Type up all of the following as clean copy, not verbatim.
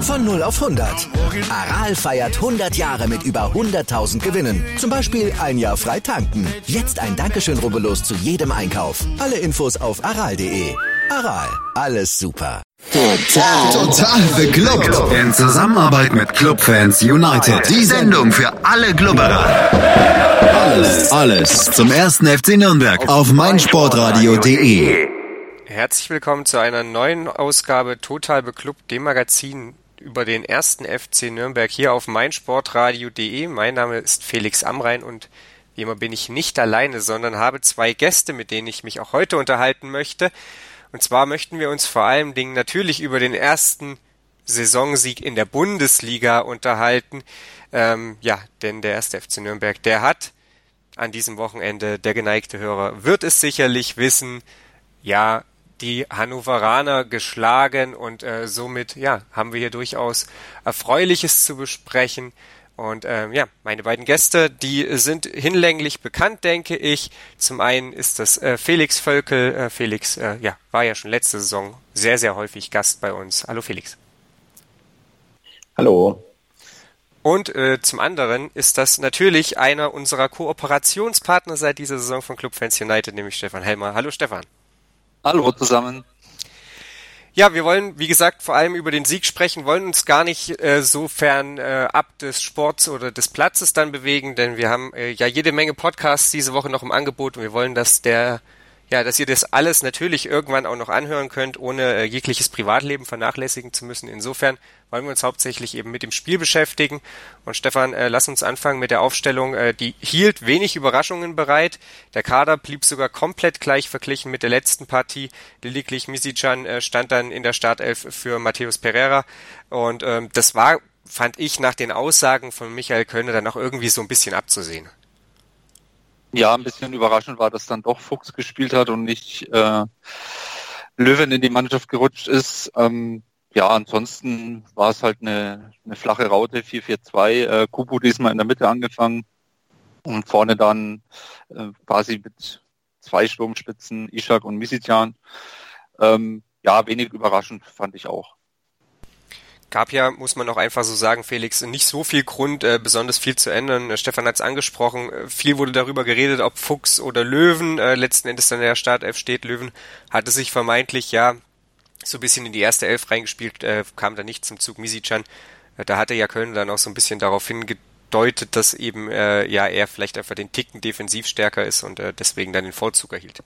Von 0 auf 100. Aral feiert 100 Jahre mit über 100.000 Gewinnen. Zum Beispiel ein Jahr frei tanken. Jetzt ein Dankeschön, rubbellos zu jedem Einkauf. Alle Infos auf aral.de. Aral, alles super. Total beglückt. In Zusammenarbeit mit Clubfans United. Die Sendung für alle Glubberer. Alles zum ersten FC Nürnberg auf meinsportradio.de. Herzlich willkommen zu einer neuen Ausgabe Total beklubbt, dem Magazin über den ersten FC Nürnberg hier auf meinsportradio.de. Mein Name ist Felix Amrain und wie immer bin ich nicht alleine, sondern habe zwei Gäste, mit denen ich mich auch heute unterhalten möchte. Und zwar möchten wir uns vor allen Dingen natürlich über den ersten Saisonsieg in der Bundesliga unterhalten. Denn der erste FC Nürnberg, der hat an diesem Wochenende, der geneigte Hörer wird es sicherlich wissen, die Hannoveraner geschlagen und somit haben wir hier durchaus Erfreuliches zu besprechen. Und meine beiden Gäste, die sind hinlänglich bekannt, denke ich. Zum einen ist das Felix Völkel. Felix war ja schon letzte Saison sehr, sehr häufig Gast bei uns. Hallo Felix. Hallo. Und zum anderen ist das natürlich einer unserer Kooperationspartner seit dieser Saison von Clubfans United, nämlich Stefan Helmer. Hallo Stefan. Hallo zusammen. Ja, wir wollen, wie gesagt, vor allem über den Sieg sprechen, wollen uns gar nicht so fern ab des Sports oder des Platzes dann bewegen, denn wir haben jede Menge Podcasts diese Woche noch im Angebot und wir wollen, dass ihr das alles natürlich irgendwann auch noch anhören könnt, ohne jegliches Privatleben vernachlässigen zu müssen. Insofern wollen wir uns hauptsächlich eben mit dem Spiel beschäftigen. Und Stefan, lass uns anfangen mit der Aufstellung. Die hielt wenig Überraschungen bereit. Der Kader blieb sogar komplett gleich verglichen mit der letzten Partie. Lediglich Misicjan stand dann in der Startelf für Matheus Pereira. Und das war, fand ich, nach den Aussagen von Michael Kölner dann auch irgendwie so ein bisschen abzusehen. Ja, ein bisschen überraschend war, dass dann doch Fuchs gespielt hat und nicht Löwen in die Mannschaft gerutscht ist. Ansonsten war es halt eine flache Raute, 4-4-2. Kubu diesmal in der Mitte angefangen und vorne dann quasi mit zwei Sturmspitzen, Ishak und Misicjan. Wenig überraschend fand ich auch. Gab ja, muss man auch einfach so sagen, Felix, nicht so viel Grund, besonders viel zu ändern. Stefan hat es angesprochen, viel wurde darüber geredet, ob Fuchs oder Löwen letzten Endes dann in der Startelf steht. Löwen hatte sich vermeintlich so ein bisschen in die erste Elf reingespielt, kam dann nicht zum Zug. Misicjan, da hatte ja Köln dann auch so ein bisschen darauf hingedeutet, dass eben er vielleicht einfach den Ticken defensiv stärker ist und deswegen dann den Vorzug erhielt.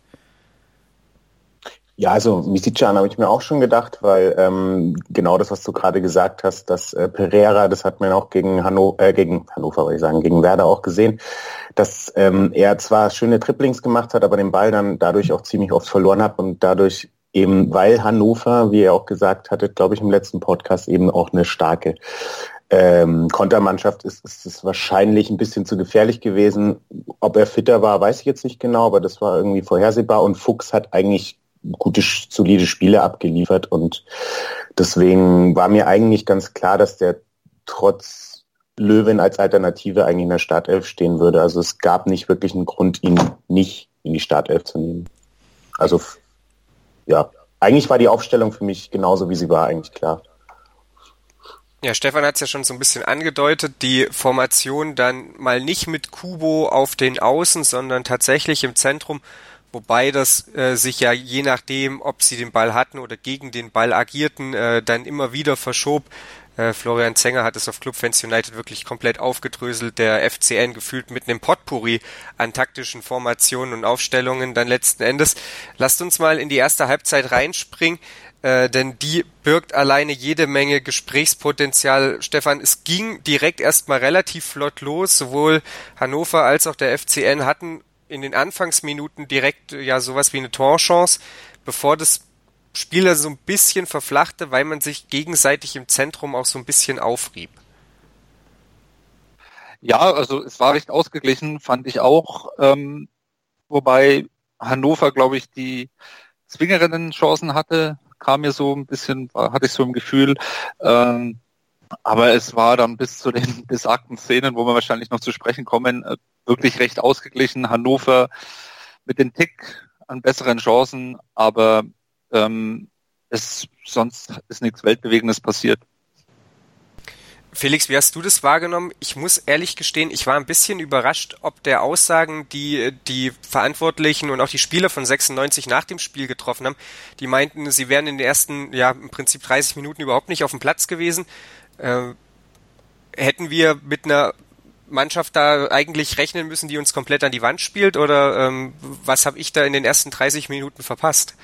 Ja, also Misicjan habe ich mir auch schon gedacht, weil genau das, was du gerade gesagt hast, dass Pereira, das hat man auch gegen Hannover, würde ich sagen, gegen Werder auch gesehen, dass er zwar schöne Dribblings gemacht hat, aber den Ball dann dadurch auch ziemlich oft verloren hat und dadurch eben, weil Hannover, wie er auch gesagt hatte, glaube ich im letzten Podcast, eben auch eine starke Kontermannschaft ist es wahrscheinlich ein bisschen zu gefährlich gewesen. Ob er fitter war, weiß ich jetzt nicht genau, aber das war irgendwie vorhersehbar und Fuchs hat eigentlich gute, solide Spiele abgeliefert und deswegen war mir eigentlich ganz klar, dass der trotz Löwen als Alternative eigentlich in der Startelf stehen würde. Also es gab nicht wirklich einen Grund, ihn nicht in die Startelf zu nehmen. Also eigentlich war die Aufstellung für mich genauso, wie sie war, eigentlich klar. Ja, Stefan hat es ja schon so ein bisschen angedeutet, die Formation dann mal nicht mit Kubo auf den Außen, sondern tatsächlich im Zentrum, wobei das sich ja je nachdem, ob sie den Ball hatten oder gegen den Ball agierten, dann immer wieder verschob. Florian Zenger hat es auf Clubfans United wirklich komplett aufgedröselt. Der FCN gefühlt mit einem Potpourri an taktischen Formationen und Aufstellungen dann letzten Endes. Lasst uns mal in die erste Halbzeit reinspringen, denn die birgt alleine jede Menge Gesprächspotenzial. Stefan, es ging direkt erstmal relativ flott los. Sowohl Hannover als auch der FCN hatten in den Anfangsminuten direkt sowas wie eine Torchance, bevor das Spiel so ein bisschen verflachte, weil man sich gegenseitig im Zentrum auch so ein bisschen aufrieb. Ja, also es war recht ausgeglichen, fand ich auch. Wobei Hannover, glaube ich, die zwingerenden Chancen hatte, kam mir so ein bisschen, hatte ich so im Gefühl. Aber es war dann bis zu den besagten Szenen, wo wir wahrscheinlich noch zu sprechen kommen, wirklich recht ausgeglichen. Hannover mit dem Tick an besseren Chancen, aber sonst ist nichts Weltbewegendes passiert. Felix, wie hast du das wahrgenommen? Ich muss ehrlich gestehen, ich war ein bisschen überrascht, ob der Aussagen, die Verantwortlichen und auch die Spieler von 96 nach dem Spiel getroffen haben. Die meinten, sie wären in den ersten, im Prinzip 30 Minuten überhaupt nicht auf dem Platz gewesen. Hätten wir mit einer Mannschaft da eigentlich rechnen müssen, die uns komplett an die Wand spielt? Oder was habe ich da in den ersten 30 Minuten verpasst?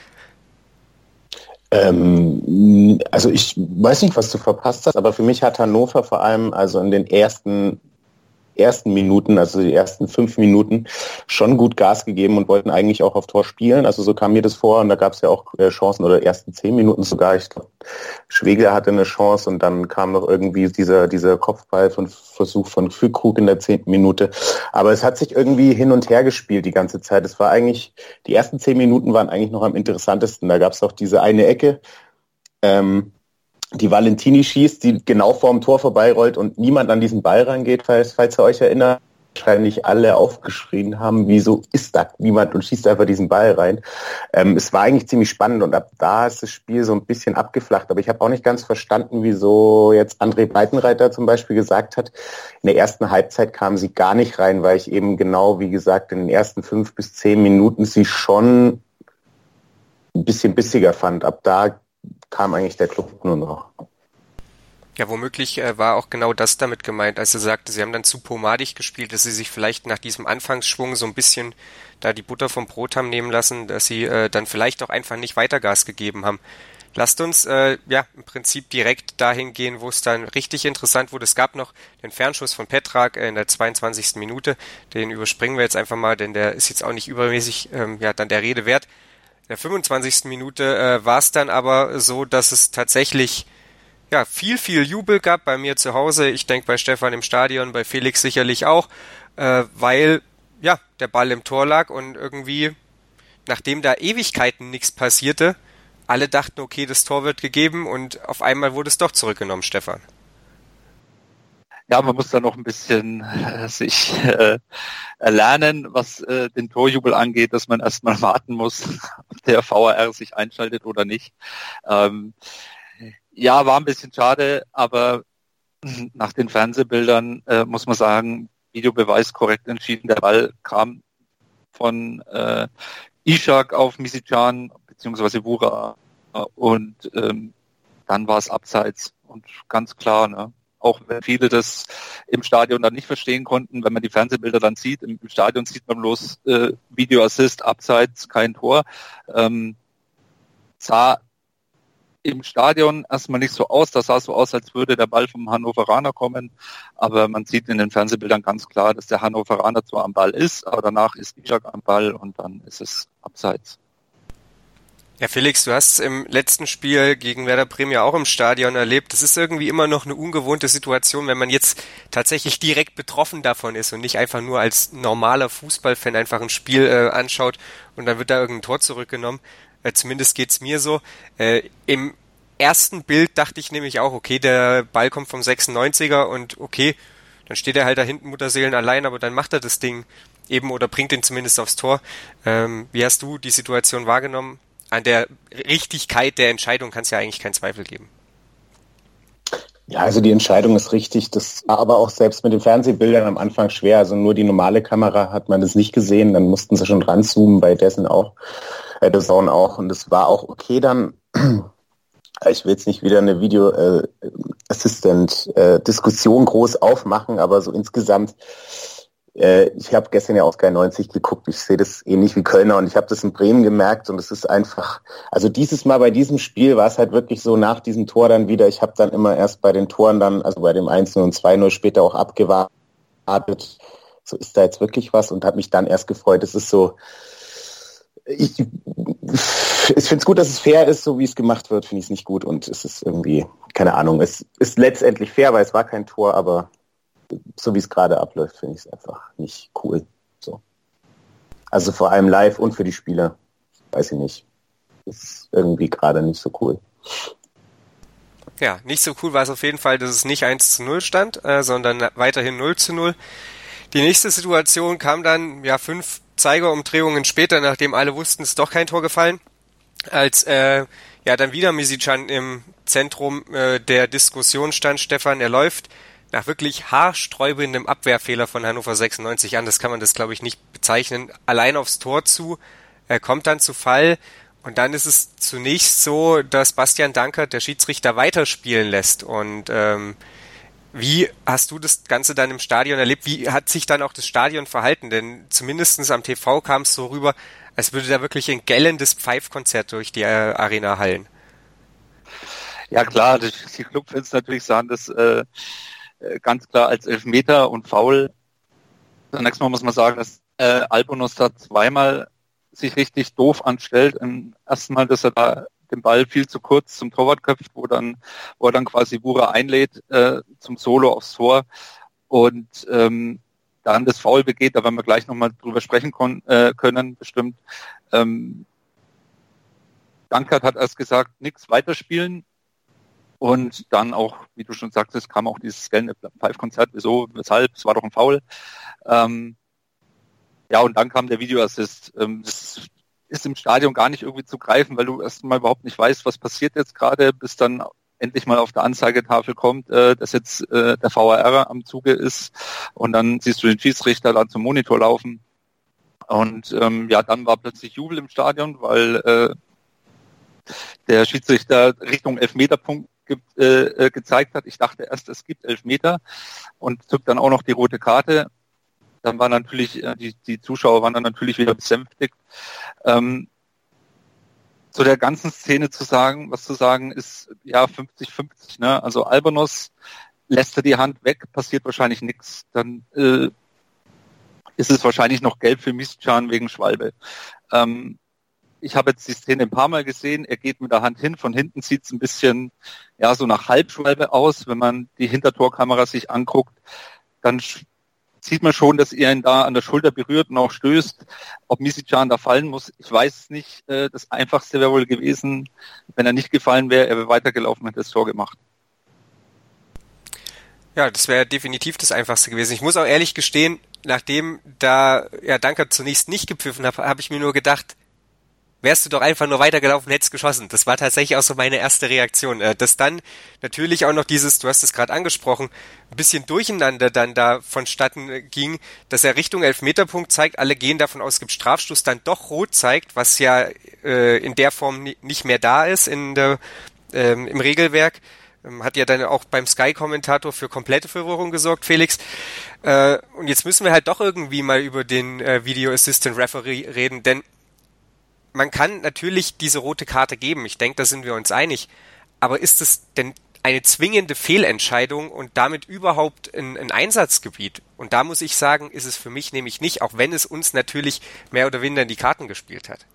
Also ich weiß nicht, was du verpasst hast, aber für mich hat Hannover vor allem also in den ersten Minuten, also die ersten 5 Minuten, schon gut Gas gegeben und wollten eigentlich auch auf Tor spielen. Also so kam mir das vor und da gab es ja auch Chancen oder ersten 10 Minuten sogar. Ich glaube, Schwegler hatte eine Chance und dann kam noch irgendwie dieser Kopfballversuch von Füllkrug in der 10. Minute. Aber es hat sich irgendwie hin und her gespielt die ganze Zeit. Es war eigentlich, die ersten 10 Minuten waren eigentlich noch am interessantesten. Da gab es auch diese eine Ecke, die Valentini schießt, die genau vorm Tor vorbeirollt und niemand an diesen Ball rangeht, falls ihr euch erinnert, wahrscheinlich alle aufgeschrien haben, wieso ist da niemand und schießt einfach diesen Ball rein. Es war eigentlich ziemlich spannend und ab da ist das Spiel so ein bisschen abgeflacht, aber ich habe auch nicht ganz verstanden, wieso jetzt André Breitenreiter zum Beispiel gesagt hat, in der ersten Halbzeit kamen sie gar nicht rein, weil ich eben genau, wie gesagt, in den ersten 5 bis 10 Minuten sie schon ein bisschen bissiger fand. Ab da kam eigentlich der Club nur noch. Ja, womöglich war auch genau das damit gemeint, als er sagte, sie haben dann zu pomadig gespielt, dass sie sich vielleicht nach diesem Anfangsschwung so ein bisschen da die Butter vom Brot haben nehmen lassen, dass sie dann vielleicht auch einfach nicht weiter Gas gegeben haben. Lasst uns im Prinzip direkt dahin gehen, wo es dann richtig interessant wurde. Es gab noch den Fernschuss von Petrak in der 22. Minute, den überspringen wir jetzt einfach mal, denn der ist jetzt auch nicht übermäßig dann der Rede wert. In der 25. Minute war es dann aber so, dass es tatsächlich viel Jubel gab bei mir zu Hause. Ich denke bei Stefan im Stadion, bei Felix sicherlich auch, weil der Ball im Tor lag und irgendwie, nachdem da Ewigkeiten nichts passierte, alle dachten, okay, das Tor wird gegeben und auf einmal wurde es doch zurückgenommen, Stefan. Ja, man muss da noch ein bisschen sich lernen, was den Torjubel angeht, dass man erstmal warten muss, ob der VAR sich einschaltet oder nicht. War ein bisschen schade, aber nach den Fernsehbildern muss man sagen, Videobeweis korrekt entschieden. Der Ball kam von Ishak auf Misicjan beziehungsweise Wura und dann war es abseits und ganz klar, ne? Auch wenn viele das im Stadion dann nicht verstehen konnten, wenn man die Fernsehbilder dann sieht, im Stadion sieht man bloß Video Assist, abseits, kein Tor. Sah im Stadion erstmal nicht so aus, das sah so aus, als würde der Ball vom Hannoveraner kommen, aber man sieht in den Fernsehbildern ganz klar, dass der Hannoveraner zwar am Ball ist, aber danach ist Ishak am Ball und dann ist es abseits. Ja, Felix, du hast es im letzten Spiel gegen Werder Bremen ja auch im Stadion erlebt. Das ist irgendwie immer noch eine ungewohnte Situation, wenn man jetzt tatsächlich direkt betroffen davon ist und nicht einfach nur als normaler Fußballfan einfach ein Spiel anschaut und dann wird da irgendein Tor zurückgenommen. Zumindest geht's mir so. Im ersten Bild dachte ich nämlich auch, okay, der Ball kommt vom 96er und okay, dann steht er halt da hinten Mutterseelen allein, aber dann macht er das Ding eben oder bringt ihn zumindest aufs Tor. Wie hast du die Situation wahrgenommen? An der Richtigkeit der Entscheidung kann es ja eigentlich keinen Zweifel geben. Ja, also die Entscheidung ist richtig. Das war aber auch selbst mit den Fernsehbildern am Anfang schwer. Also nur die normale Kamera hat man das nicht gesehen. Dann mussten sie schon ranzoomen, bei dessen auch, der Zone auch. Und es war auch okay dann. Ich will jetzt nicht wieder eine Video-Assistant-Diskussion groß aufmachen, aber so insgesamt. Ich habe gestern ja auch Sky 90 geguckt, ich sehe das ähnlich wie Kölner und ich habe das in Bremen gemerkt und es ist einfach, also dieses Mal bei diesem Spiel war es halt wirklich so nach diesem Tor dann wieder, ich habe dann immer erst bei den Toren dann, also bei dem 1-0 und 2-0 später auch abgewartet, so ist da jetzt wirklich was und habe mich dann erst gefreut, es ist so, ich finde es gut, dass es fair ist, so wie es gemacht wird, finde ich es nicht gut und es ist irgendwie, keine Ahnung, es ist letztendlich fair, weil es war kein Tor, aber so wie es gerade abläuft, finde ich es einfach nicht cool. So. Also vor allem live und für die Spieler, weiß ich nicht. Ist irgendwie gerade nicht so cool. Ja, nicht so cool war es auf jeden Fall, dass es nicht 1-0 stand, sondern weiterhin 0-0. Die nächste Situation kam dann 5 Zeigerumdrehungen später, nachdem alle wussten, es ist doch kein Tor gefallen, als ja, dann wieder Misicjan im Zentrum der Diskussion stand, Stefan. Er läuft nach wirklich haarsträubendem Abwehrfehler von Hannover 96 an. Das kann man glaube ich, nicht bezeichnen. Allein aufs Tor zu. Er kommt dann zu Fall. Und dann ist es zunächst so, dass Bastian Dankert, der Schiedsrichter, weiterspielen lässt. Und wie hast du das Ganze dann im Stadion erlebt? Wie hat sich dann auch das Stadion verhalten? Denn zumindest am TV kam es so rüber, als würde da wirklich ein gellendes Pfeifkonzert durch die Arena hallen. Ja klar, die Clubfans natürlich sahen das ganz klar als Elfmeter und Foul. Zunächst mal muss man sagen, dass Albonos da zweimal sich richtig doof anstellt. Im ersten Mal, dass er da den Ball viel zu kurz zum Torwart köpft, wo er dann quasi Bura einlädt zum Solo aufs Tor und dann das Foul begeht, da werden wir gleich nochmal drüber sprechen können, bestimmt. Dankert hat erst gesagt, nichts weiterspielen und dann auch, wie du schon sagtest, kam auch dieses gelbe Pfeifkonzert, weshalb, es war doch ein Foul. Ja, und dann kam der Videoassist. Das ist im Stadion gar nicht irgendwie zu greifen, weil du erst mal überhaupt nicht weißt, was passiert jetzt gerade, bis dann endlich mal auf der Anzeigetafel kommt, dass jetzt der VAR am Zuge ist und dann siehst du den Schiedsrichter dann zum Monitor laufen und ja, dann war plötzlich Jubel im Stadion, weil der Schiedsrichter Richtung Elfmeterpunkt gezeigt hat. Ich dachte erst, es gibt Elfmeter und zückt dann auch noch die rote Karte. Dann war natürlich, die Zuschauer waren dann natürlich wieder besänftigt. Zu der ganzen Szene was zu sagen ist, ja, 50-50, ne? Also Albonos lässt er die Hand weg, passiert wahrscheinlich nichts. Dann ist es wahrscheinlich noch gelb für Misicjan wegen Schwalbe. Ich habe jetzt die Szene ein paar Mal gesehen, er geht mit der Hand hin, von hinten sieht es ein bisschen, ja, so nach Halbschwalbe aus. Wenn man die Hintertorkamera sich anguckt, dann sieht man schon, dass er ihn da an der Schulter berührt und auch stößt. Ob Misicjan da fallen muss, ich weiß es nicht. Das Einfachste wäre wohl gewesen, wenn er nicht gefallen wäre, er wäre weitergelaufen, hätte das Tor gemacht. Ja, das wäre definitiv das Einfachste gewesen. Ich muss auch ehrlich gestehen, nachdem da Dankert zunächst nicht gepfiffen hat, habe ich mir nur gedacht, wärst du doch einfach nur weitergelaufen, hättest geschossen. Das war tatsächlich auch so meine erste Reaktion. Dass dann natürlich auch noch dieses, du hast es gerade angesprochen, ein bisschen Durcheinander dann da vonstatten ging, dass er Richtung Elfmeterpunkt zeigt, alle gehen davon aus, es gibt Strafstoß, dann doch rot zeigt, was ja in der Form nicht mehr da ist im Regelwerk. Hat ja dann auch beim Sky-Kommentator für komplette Verwirrung gesorgt, Felix. Und jetzt müssen wir halt doch irgendwie mal über den Video Assistant Referee reden, denn man kann natürlich diese rote Karte geben. Ich denke, da sind wir uns einig. Aber ist es denn eine zwingende Fehlentscheidung und damit überhaupt ein Einsatzgebiet? Und da muss ich sagen, ist es für mich nämlich nicht, auch wenn es uns natürlich mehr oder weniger in die Karten gespielt hat.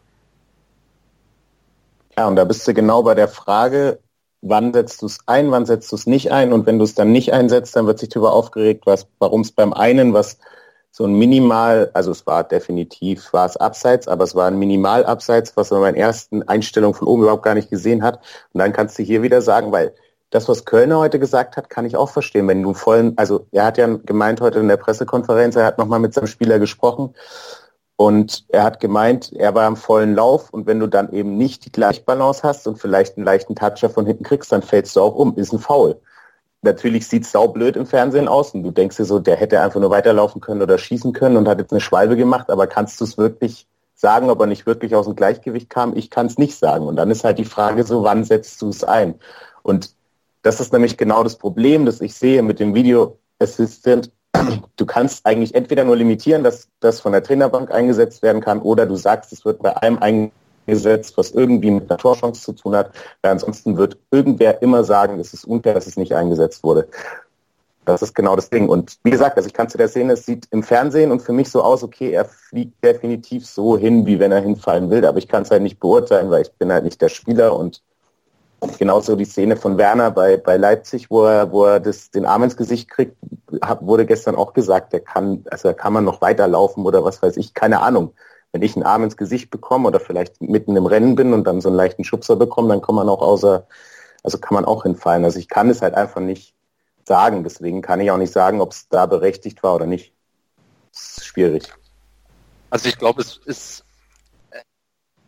Ja, und da bist du genau bei der Frage, wann setzt du es ein, wann setzt du es nicht ein? Und wenn du es dann nicht einsetzt, dann wird sich darüber aufgeregt, warum es beim einen, was so ein Minimal, also es war es abseits, aber es war ein Minimal-Abseits, was man bei den ersten Einstellungen von oben überhaupt gar nicht gesehen hat. Und dann kannst du hier wieder sagen, weil das, was Kölner heute gesagt hat, kann ich auch verstehen. Wenn du also er hat ja gemeint heute in der Pressekonferenz, er hat nochmal mit seinem Spieler gesprochen und er hat gemeint, er war im vollen Lauf und wenn du dann eben nicht die Gleichbalance hast und vielleicht einen leichten Toucher von hinten kriegst, dann fällst du auch um, ist ein Foul. Natürlich sieht es saublöd im Fernsehen aus und du denkst dir so, der hätte einfach nur weiterlaufen können oder schießen können und hat jetzt eine Schwalbe gemacht, aber kannst du es wirklich sagen, ob er nicht wirklich aus dem Gleichgewicht kam? Ich kann es nicht sagen. Und dann ist halt die Frage so, wann setzt du es ein? Und das ist nämlich genau das Problem, das ich sehe mit dem Video Assistant. Du kannst eigentlich entweder nur limitieren, dass das von der Trainerbank eingesetzt werden kann, oder du sagst, es wird bei allem eingesetzt, was irgendwie mit einer Torchance zu tun hat. Weil ansonsten wird irgendwer immer sagen, es ist unfair, dass es nicht eingesetzt wurde. Das ist genau das Ding. Und wie gesagt, also ich kann zu der Szene, es sieht im Fernsehen und für mich so aus, okay, er fliegt definitiv so hin, wie wenn er hinfallen will, aber ich kann es halt nicht beurteilen, weil ich bin halt nicht der Spieler. Und genauso die Szene von Werner bei Leipzig, wo er den Arm ins Gesicht kriegt, wurde gestern auch gesagt, da kann man noch weiterlaufen oder was weiß ich, keine Ahnung. Wenn ich einen Arm ins Gesicht bekomme oder vielleicht mitten im Rennen bin und dann so einen leichten Schubser bekomme, dann kann man auch hinfallen. Also ich kann es halt einfach nicht sagen. Deswegen kann ich auch nicht sagen, ob es da berechtigt war oder nicht. Das ist schwierig. Also ich glaube, es ist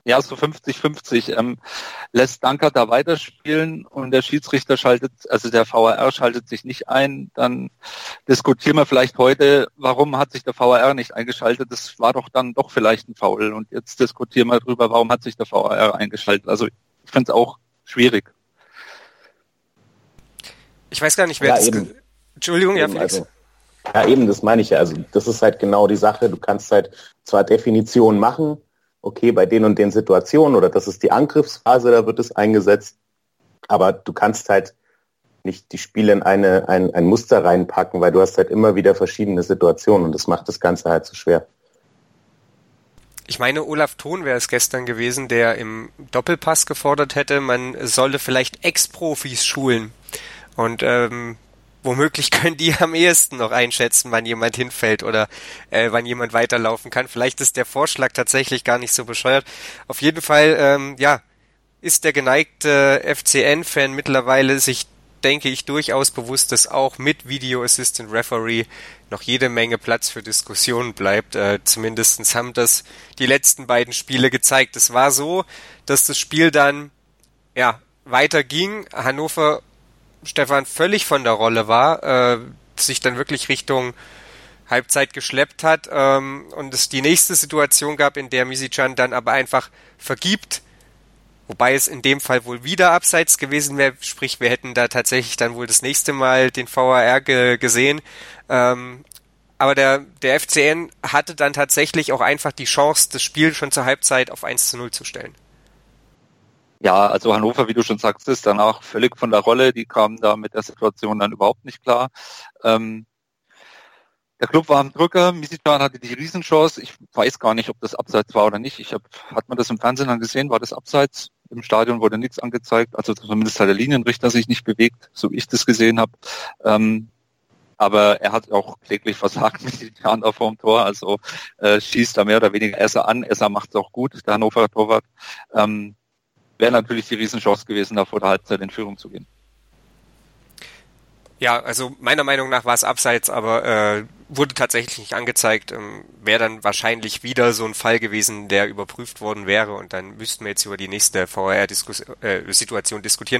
Ja, so 50-50. Lässt Dankert da weiterspielen und der Schiedsrichter der VAR schaltet sich nicht ein, dann diskutieren wir vielleicht heute, warum hat sich der VAR nicht eingeschaltet? Das war doch dann doch vielleicht ein Foul. Und jetzt diskutieren wir drüber, warum hat sich der VAR eingeschaltet? Also ich finde es auch schwierig. Ich weiß gar nicht, wer das... Entschuldigung, ja, Felix. Also, ja, eben, das meine ich ja. Also das ist halt genau die Sache. Du kannst halt zwar Definitionen machen, okay, bei den und den Situationen oder das ist die Angriffsphase, da wird es eingesetzt, aber du kannst halt nicht die Spiele in ein Muster reinpacken, weil du hast halt immer wieder verschiedene Situationen und das macht das Ganze halt so schwer. Ich meine, Olaf Thon wäre es gestern gewesen, der im Doppelpass gefordert hätte, man solle vielleicht Ex-Profis schulen und womöglich können die am ehesten noch einschätzen, wann jemand hinfällt oder wann jemand weiterlaufen kann. Vielleicht ist der Vorschlag tatsächlich gar nicht so bescheuert. Auf jeden Fall, ist der geneigte FCN-Fan mittlerweile sich, denke ich, durchaus bewusst, dass auch mit Video Assistant Referee noch jede Menge Platz für Diskussionen bleibt. Zumindest haben das die letzten beiden Spiele gezeigt. Es war so, dass das Spiel dann weiter ging. Hannover, Stefan, völlig von der Rolle war, sich dann wirklich Richtung Halbzeit geschleppt hat und es die nächste Situation gab, in der Misicjan dann aber einfach vergibt, wobei es in dem Fall wohl wieder abseits gewesen wäre, sprich wir hätten da tatsächlich dann wohl das nächste Mal den VAR gesehen, aber der FCN hatte dann tatsächlich auch einfach die Chance, das Spiel schon zur Halbzeit auf 1:0 zu stellen. Ja, also Hannover, wie du schon sagst, ist danach völlig von der Rolle. Die kamen da mit der Situation dann überhaupt nicht klar. Der Club war am Drücker. Misicjan hatte die Riesenchance. Ich weiß gar nicht, ob das Abseits war oder nicht. Hat man das im Fernsehen dann gesehen? War das Abseits? Im Stadion wurde nichts angezeigt. Also zumindest hat der Linienrichter sich nicht bewegt, so wie ich das gesehen habe. Aber er hat auch kläglich versagt mit Misicjan da vorm Tor. Also schießt da mehr oder weniger Esser an. Esser macht es auch gut, der Hannover Torwart. Wäre natürlich die Riesenchance gewesen, da vor der Halbzeit in Führung zu gehen. Ja, also meiner Meinung nach war es abseits, aber wurde tatsächlich nicht angezeigt. Wäre dann wahrscheinlich wieder so ein Fall gewesen, der überprüft worden wäre und dann müssten wir jetzt über die nächste VAR-Situation diskutieren.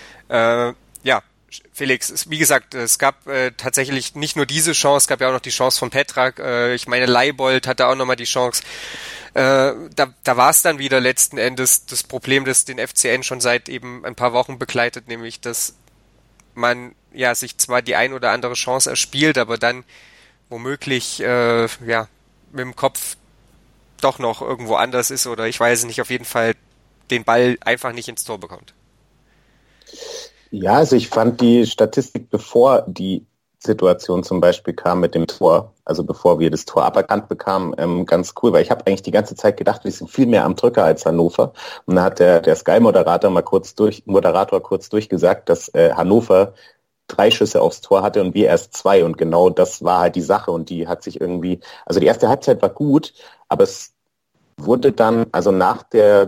Felix, wie gesagt, es gab tatsächlich nicht nur diese Chance, es gab ja auch noch die Chance von Petrak. Ich meine, Leibold hatte auch nochmal die Chance. Da war es dann wieder letzten Endes das Problem, das den FCN schon seit eben ein paar Wochen begleitet, nämlich, dass man sich zwar die ein oder andere Chance erspielt, aber dann womöglich mit dem Kopf doch noch irgendwo anders ist oder ich weiß nicht, auf jeden Fall den Ball einfach nicht ins Tor bekommt. Ja, also ich fand die Statistik, bevor die Situation zum Beispiel kam mit dem Tor, also bevor wir das Tor aberkannt bekamen, ganz cool, weil ich habe eigentlich die ganze Zeit gedacht, wir sind viel mehr am Drücker als Hannover. Und dann hat der Sky-Moderator kurz durchgesagt, dass Hannover 3 Schüsse aufs Tor hatte und wir erst 2 und genau das war halt die Sache und die hat sich irgendwie, also die erste Halbzeit war gut, aber es wurde dann, also nach den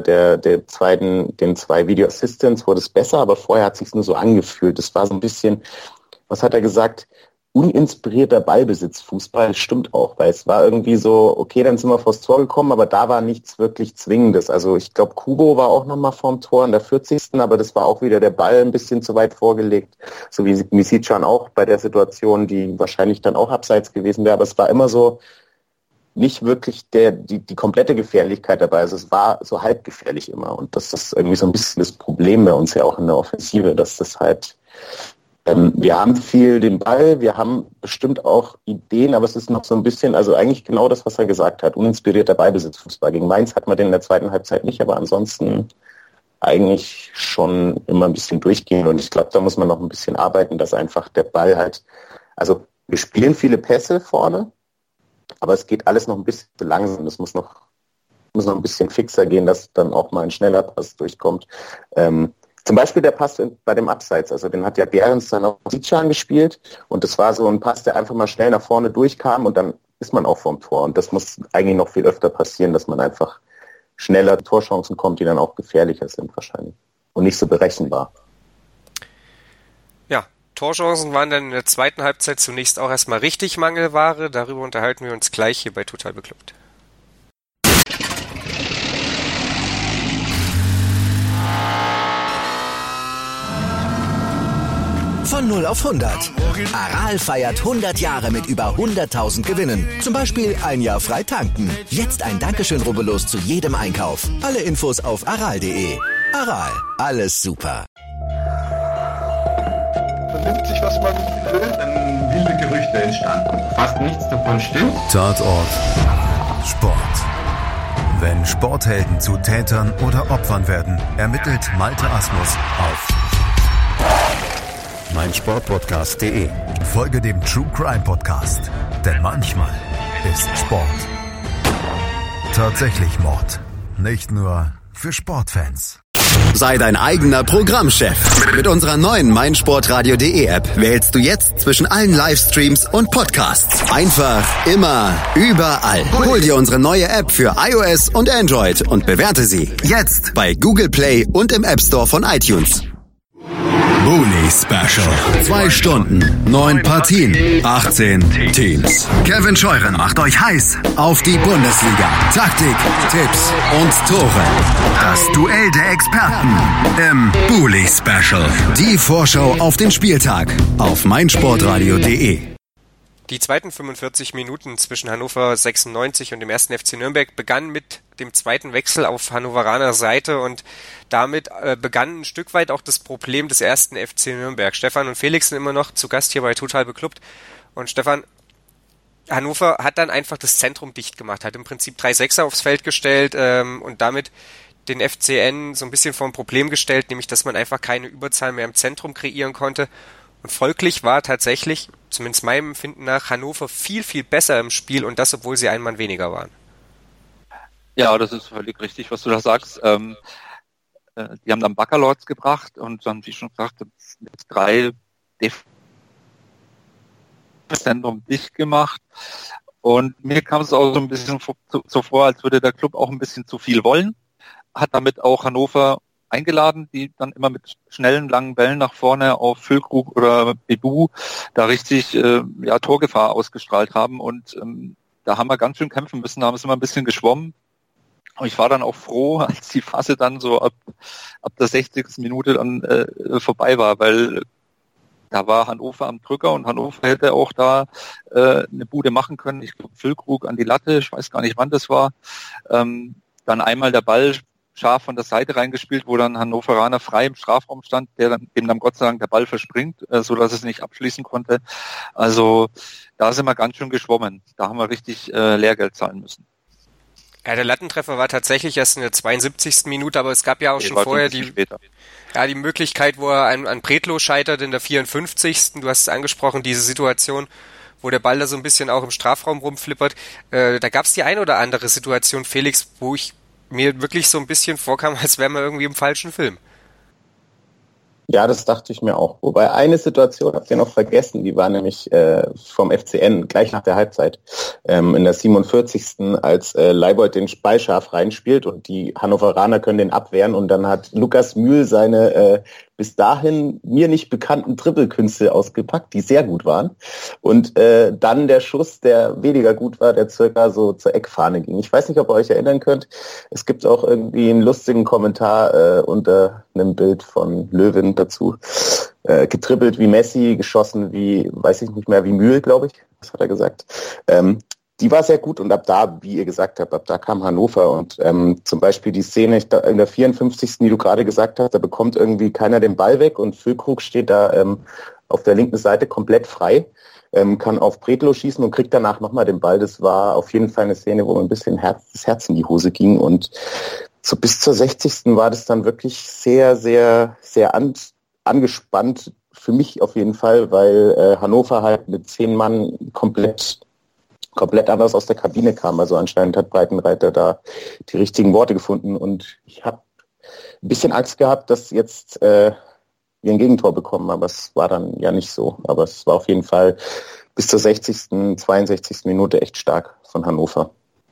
2 Video Assistants wurde es besser, aber vorher hat es sich nur so angefühlt. Das war so ein bisschen, was hat er gesagt, uninspirierter Ballbesitzfußball. Das stimmt auch, weil es war irgendwie so, okay, dann sind wir vors Tor gekommen, aber da war nichts wirklich Zwingendes. Also ich glaube, Kubo war auch nochmal vorm Tor in der 40. Aber das war auch wieder der Ball ein bisschen zu weit vorgelegt, so wie Misicjan auch bei der Situation, die wahrscheinlich dann auch abseits gewesen wäre. Aber es war immer so, nicht wirklich die komplette Gefährlichkeit dabei. Also es war so halb gefährlich immer. Und das ist irgendwie so ein bisschen das Problem bei uns ja auch in der Offensive, dass das halt, wir haben viel den Ball, wir haben bestimmt auch Ideen, aber es ist noch so ein bisschen, also eigentlich genau das, was er gesagt hat, uninspirierter Ballbesitzfußball. Gegen Mainz hat man den in der zweiten Halbzeit nicht, aber ansonsten eigentlich schon immer ein bisschen durchgehen. Und ich glaube, da muss man noch ein bisschen arbeiten, dass einfach der Ball halt, also wir spielen viele Pässe vorne, aber es geht alles noch ein bisschen zu langsam. Das muss noch ein bisschen fixer gehen, dass dann auch mal ein schneller Pass durchkommt. Zum Beispiel der Pass bei dem Abseits, also den hat ja Behrens dann auf Misicjan gespielt und das war so ein Pass, der einfach mal schnell nach vorne durchkam und dann ist man auch vorm Tor. Und das muss eigentlich noch viel öfter passieren, dass man einfach schneller Torchancen kommt, die dann auch gefährlicher sind wahrscheinlich und nicht so berechenbar. Ja, Torchancen waren dann in der zweiten Halbzeit zunächst auch erstmal richtig Mangelware. Darüber unterhalten wir uns gleich hier bei Total Bekloppt. Von 0 auf 100. Aral feiert 100 Jahre mit über 100.000 Gewinnen. Zum Beispiel ein Jahr frei tanken. Jetzt ein Dankeschön, rubbellos zu jedem Einkauf. Alle Infos auf aral.de. Aral, alles super. Vernimmt sich, was man will, dann wilde Gerüchte entstanden. Fast nichts davon stimmt. Tatort Sport. Wenn Sporthelden zu Tätern oder Opfern werden, ermittelt Malte Asmus auf meinsportpodcast.de. Folge dem True Crime Podcast, denn manchmal ist Sport tatsächlich Mord. Nicht nur für Sportfans. Sei dein eigener Programmchef. Mit unserer neuen meinsportradio.de App wählst du jetzt zwischen allen Livestreams und Podcasts. Einfach, immer, überall. Hol dir unsere neue App für iOS und Android und bewerte sie jetzt bei Google Play und im App Store von iTunes. Bully Special. 2 Stunden, 9 Partien, 18 Teams. Kevin Scheuren macht euch heiß auf die Bundesliga. Taktik, Tipps und Tore. Das Duell der Experten im Bully Special. Die Vorschau auf den Spieltag auf meinsportradio.de. Die zweiten 45 Minuten zwischen Hannover 96 und dem 1. FC Nürnberg begannen mit dem zweiten Wechsel auf Hannoveraner Seite und damit begann ein Stück weit auch das Problem des 1. FC Nürnberg. Stefan und Felix sind immer noch zu Gast hier bei Total Beklubbt. Und Stefan, Hannover hat dann einfach das Zentrum dicht gemacht, hat im Prinzip 3 Sechser aufs Feld gestellt und damit den FCN so ein bisschen vor ein Problem gestellt, nämlich dass man einfach keine Überzahl mehr im Zentrum kreieren konnte. Und folglich war tatsächlich, zumindest meinem Empfinden nach, Hannover viel, viel besser im Spiel und das, obwohl sie ein Mann weniger waren. Ja, das ist völlig richtig, was du da sagst. Die haben dann Baccalords gebracht und dann, wie schon gesagt, mit 3 Zentrum dicht gemacht. Und mir kam es auch so ein bisschen so vor, als würde der Club auch ein bisschen zu viel wollen. Hat damit auch Hannover eingeladen, die dann immer mit schnellen, langen Bällen nach vorne auf Füllkrug oder Bebu da richtig Torgefahr ausgestrahlt haben. Und da haben wir ganz schön kämpfen müssen, da haben wir immer ein bisschen geschwommen. Und ich war dann auch froh, als die Phase dann so ab der 60. Minute dann vorbei war, weil da war Hannover am Drücker und Hannover hätte auch da eine Bude machen können. Ich glaube, Füllkrug an die Latte, ich weiß gar nicht, wann das war. Dann einmal der Ball scharf von der Seite reingespielt, wo dann Hannoveraner frei im Strafraum stand, dem dann Gott sei Dank der Ball verspringt, so dass es nicht abschließen konnte. Also da sind wir ganz schön geschwommen. Da haben wir richtig Lehrgeld zahlen müssen. Ja, der Lattentreffer war tatsächlich erst in der 72. Minute, aber es gab ja auch schon vorher die Möglichkeit, wo er an Pretlo scheitert in der 54. Du hast es angesprochen, diese Situation, wo der Ball da so ein bisschen auch im Strafraum rumflippert. Da gab es die ein oder andere Situation, Felix, wo ich mir wirklich so ein bisschen vorkam, als wären wir irgendwie im falschen Film. Ja, das dachte ich mir auch. Wobei eine Situation habt ihr noch vergessen, die war nämlich vom FCN gleich nach der Halbzeit in der 47. als Leibold den Ball scharf reinspielt und die Hannoveraner können den abwehren und dann hat Lukas Mühl seine bis dahin mir nicht bekannten Dribbelkünste ausgepackt, die sehr gut waren. Und dann der Schuss, der weniger gut war, der circa so zur Eckfahne ging. Ich weiß nicht, ob ihr euch erinnern könnt. Es gibt auch irgendwie einen lustigen Kommentar unter einem Bild von Löwen dazu. Getribbelt wie Messi, geschossen wie, weiß ich nicht mehr, wie Mühl, glaube ich. Das hat er gesagt. Die war sehr gut und ab da, wie ihr gesagt habt, ab da kam Hannover und zum Beispiel die Szene in der 54. die du gerade gesagt hast, da bekommt irgendwie keiner den Ball weg und Füllkrug steht da auf der linken Seite komplett frei, kann auf Pretlo schießen und kriegt danach nochmal den Ball. Das war auf jeden Fall eine Szene, wo mir ein bisschen das Herz in die Hose ging und so bis zur 60. war das dann wirklich sehr, sehr, sehr angespannt, für mich auf jeden Fall, weil Hannover halt mit 10 Mann komplett anders aus der Kabine kam. Also anscheinend hat Breitenreiter da die richtigen Worte gefunden und ich habe ein bisschen Angst gehabt, dass jetzt wir ein Gegentor bekommen, aber es war dann ja nicht so. Aber es war auf jeden Fall bis zur 60., 62. Minute echt stark von Hannover.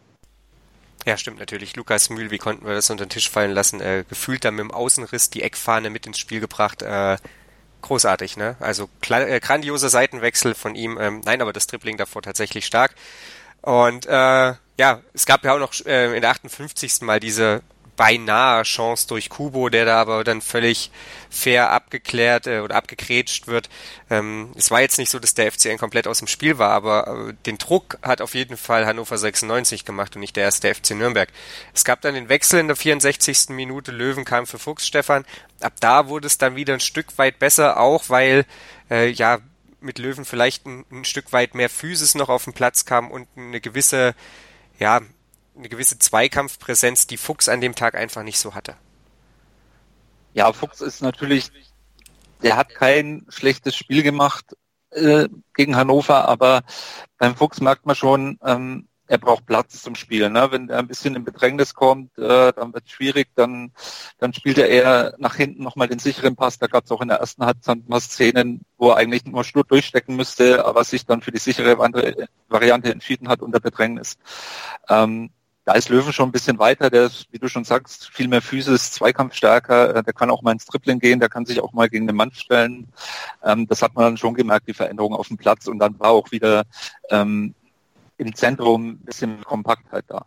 Ja, stimmt natürlich. Lukas Mühl, wie konnten wir das unter den Tisch fallen lassen? Gefühlt dann mit dem Außenriss die Eckfahne mit ins Spiel gebracht. Großartig, ne? Also grandioser Seitenwechsel von ihm. Nein, aber das Dribbling davor tatsächlich stark. Und es gab ja auch noch in der 58. mal diese beinahe Chance durch Kubo, der da aber dann völlig fair abgeklärt oder abgegrätscht wird. Es war jetzt nicht so, dass der FCN komplett aus dem Spiel war, aber den Druck hat auf jeden Fall Hannover 96 gemacht und nicht der erste FC Nürnberg. Es gab dann den Wechsel in der 64. Minute, Löwen kam für Fuchs Stefan. Ab da wurde es dann wieder ein Stück weit besser, auch weil mit Löwen vielleicht ein Stück weit mehr Physis noch auf den Platz kam und eine gewisse Zweikampfpräsenz, die Fuchs an dem Tag einfach nicht so hatte. Ja, Fuchs ist natürlich, der hat kein schlechtes Spiel gemacht gegen Hannover, aber beim Fuchs merkt man schon, er braucht Platz zum Spielen. Ne? Wenn er ein bisschen in Bedrängnis kommt, dann wird es schwierig, dann spielt er eher nach hinten nochmal den sicheren Pass. Da gab es auch in der ersten Halbzeit mal Szenen, wo er eigentlich nur stur durchstecken müsste, aber sich dann für die sichere Variante entschieden hat unter Bedrängnis. Da ist Löwen schon ein bisschen weiter, der ist, wie du schon sagst, viel mehr Physis, zweikampfstärker, der kann auch mal ins Dribbling gehen, der kann sich auch mal gegen den Mann stellen. Das hat man dann schon gemerkt, die Veränderung auf dem Platz, und dann war auch wieder im Zentrum ein bisschen Kompaktheit da.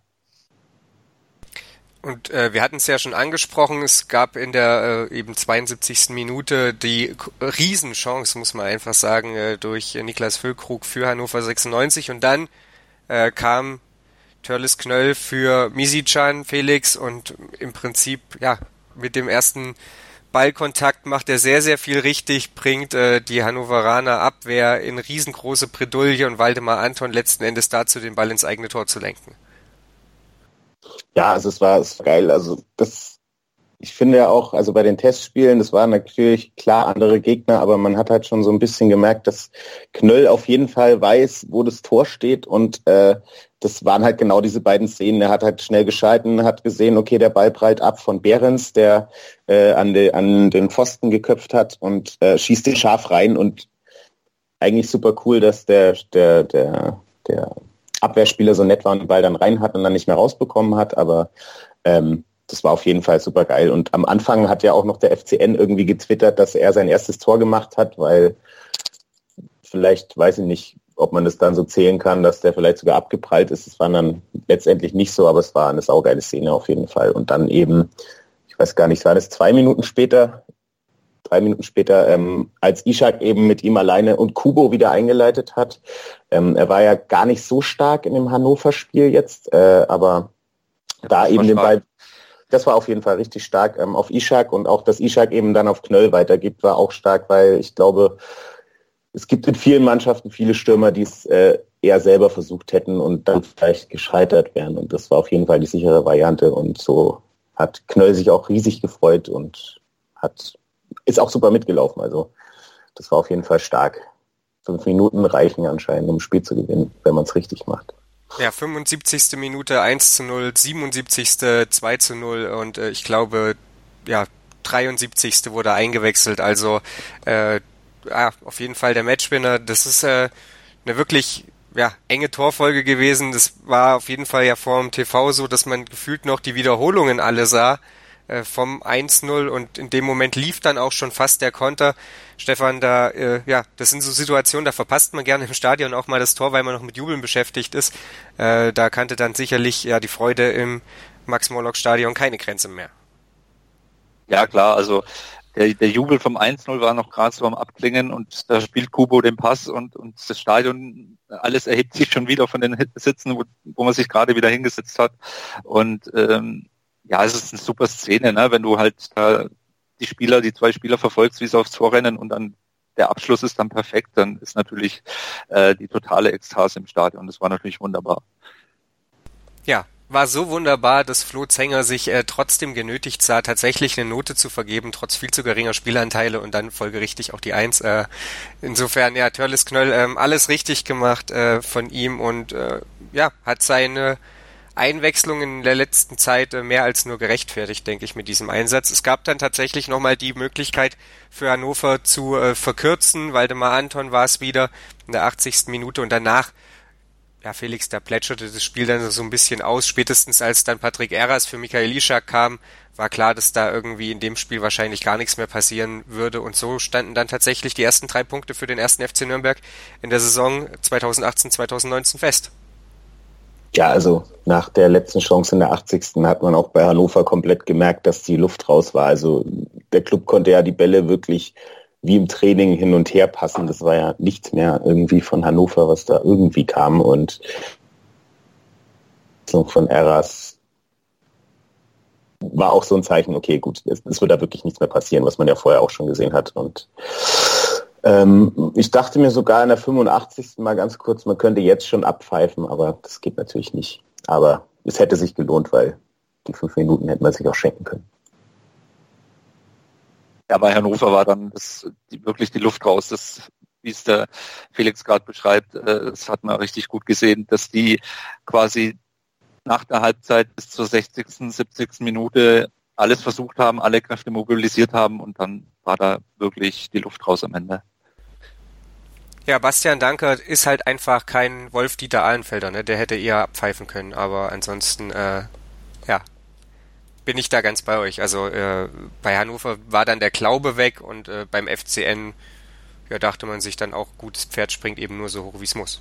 Und wir hatten es ja schon angesprochen, es gab in der eben 72. Minute die Riesenchance, muss man einfach sagen, durch Niklas Füllkrug für Hannover 96, und dann kam Törles Knöll für Misicjan, Felix, und im Prinzip, mit dem ersten Ballkontakt macht er sehr, sehr viel richtig, bringt die Hannoveraner Abwehr in riesengroße Bredouille und Waldemar Anton letzten Endes dazu, den Ball ins eigene Tor zu lenken. Ja, also es war geil. Also ich finde ja auch, also bei den Testspielen, das waren natürlich klar andere Gegner, aber man hat halt schon so ein bisschen gemerkt, dass Knöll auf jeden Fall weiß, wo das Tor steht, und das waren halt genau diese beiden Szenen. Er hat halt schnell geschalten, hat gesehen, okay, der Ball prallt ab von Behrens, der an den Pfosten geköpft hat, und schießt den scharf rein, und eigentlich super cool, dass der Abwehrspieler so nett war und den Ball dann rein hat und dann nicht mehr rausbekommen hat, aber das war auf jeden Fall super geil. Und am Anfang hat ja auch noch der FCN irgendwie getwittert, dass er sein erstes Tor gemacht hat, weil vielleicht, weiß ich nicht, ob man das dann so zählen kann, dass der vielleicht sogar abgeprallt ist. Das war dann letztendlich nicht so, aber es war eine saugeile Szene auf jeden Fall. Und dann eben, ich weiß gar nicht, war das 3 Minuten später, als Ishak eben mit ihm alleine und Kubo wieder eingeleitet hat. Er war ja gar nicht so stark in dem Hannover-Spiel jetzt, aber da eben den Ball, das war auf jeden Fall richtig stark auf Ishak, und auch, dass Ishak eben dann auf Knöll weitergibt, war auch stark, weil ich glaube, es gibt in vielen Mannschaften viele Stürmer, die es eher selber versucht hätten und dann vielleicht gescheitert wären, und das war auf jeden Fall die sichere Variante, und so hat Knöll sich auch riesig gefreut und ist auch super mitgelaufen, also das war auf jeden Fall stark. 5 Minuten reichen anscheinend, um ein Spiel zu gewinnen, wenn man es richtig macht. Ja, 75. Minute 1:0, 77. 2:0 und ich glaube, 73. wurde eingewechselt. Also auf jeden Fall der Matchwinner. Das ist eine wirklich enge Torfolge gewesen. Das war auf jeden Fall ja vor dem TV so, dass man gefühlt noch die Wiederholungen alle sah vom 1:0, und in dem Moment lief dann auch schon fast der Konter. Stefan, das sind so Situationen, da verpasst man gerne im Stadion auch mal das Tor, weil man noch mit Jubeln beschäftigt ist. Da kannte dann sicherlich die Freude im Max-Morlock-Stadion keine Grenze mehr. Ja klar, also der Jubel vom 1:0 war noch gerade so am Abklingen, und da spielt Kubo den Pass und das Stadion, alles erhebt sich schon wieder von den Sitzen, wo man sich gerade wieder hingesetzt hat, und es ist eine super Szene, ne? Wenn du halt die 2 Spieler verfolgst, wie sie aufs Tor rennen, und dann der Abschluss ist dann perfekt, dann ist natürlich die totale Ekstase im Stadion. Das war natürlich wunderbar. Ja, war so wunderbar, dass Flo Zenger sich trotzdem genötigt sah, tatsächlich eine Note zu vergeben, trotz viel zu geringer Spielanteile, und dann folgerichtig auch die 1. Insofern, Törles Knöll, alles richtig gemacht von ihm, und hat seine Einwechslung in der letzten Zeit mehr als nur gerechtfertigt, denke ich, mit diesem Einsatz. Es gab dann tatsächlich nochmal die Möglichkeit für Hannover zu verkürzen. Waldemar Anton war es wieder in der 80. Minute, und danach, Felix, da plätscherte das Spiel dann so ein bisschen aus. Spätestens als dann Patrick Eras für Michael Ishak kam, war klar, dass da irgendwie in dem Spiel wahrscheinlich gar nichts mehr passieren würde, und so standen dann tatsächlich die ersten 3 Punkte für den 1. FC Nürnberg in der Saison 2018-2019 fest. Ja, also nach der letzten Chance in der 80. hat man auch bei Hannover komplett gemerkt, dass die Luft raus war. Also der Club konnte ja die Bälle wirklich wie im Training hin und her passen. Das war ja nichts mehr irgendwie von Hannover, was da irgendwie kam. Und von Eras war auch so ein Zeichen, okay, gut, es wird da wirklich nichts mehr passieren, was man ja vorher auch schon gesehen hat. Und ich dachte mir sogar in der 85. mal ganz kurz, man könnte jetzt schon abpfeifen, aber das geht natürlich nicht. Aber es hätte sich gelohnt, weil die 5 Minuten hätten wir sich auch schenken können. Ja, bei Hannover war dann wirklich die Luft raus. Das, wie es der Felix gerade beschreibt, das hat man richtig gut gesehen, dass die quasi nach der Halbzeit bis zur 60., 70. Minute alles versucht haben, alle Kräfte mobilisiert haben und dann war da wirklich die Luft raus am Ende. Ja, Bastian Dankert ist halt einfach kein Wolf-Dieter Ahlenfelder, ne? Der hätte eher abpfeifen können, aber ansonsten, bin ich da ganz bei euch. Also bei Hannover war dann der Glaube weg und beim FCN dachte man sich dann auch, gut, das Pferd springt eben nur so hoch, wie es muss.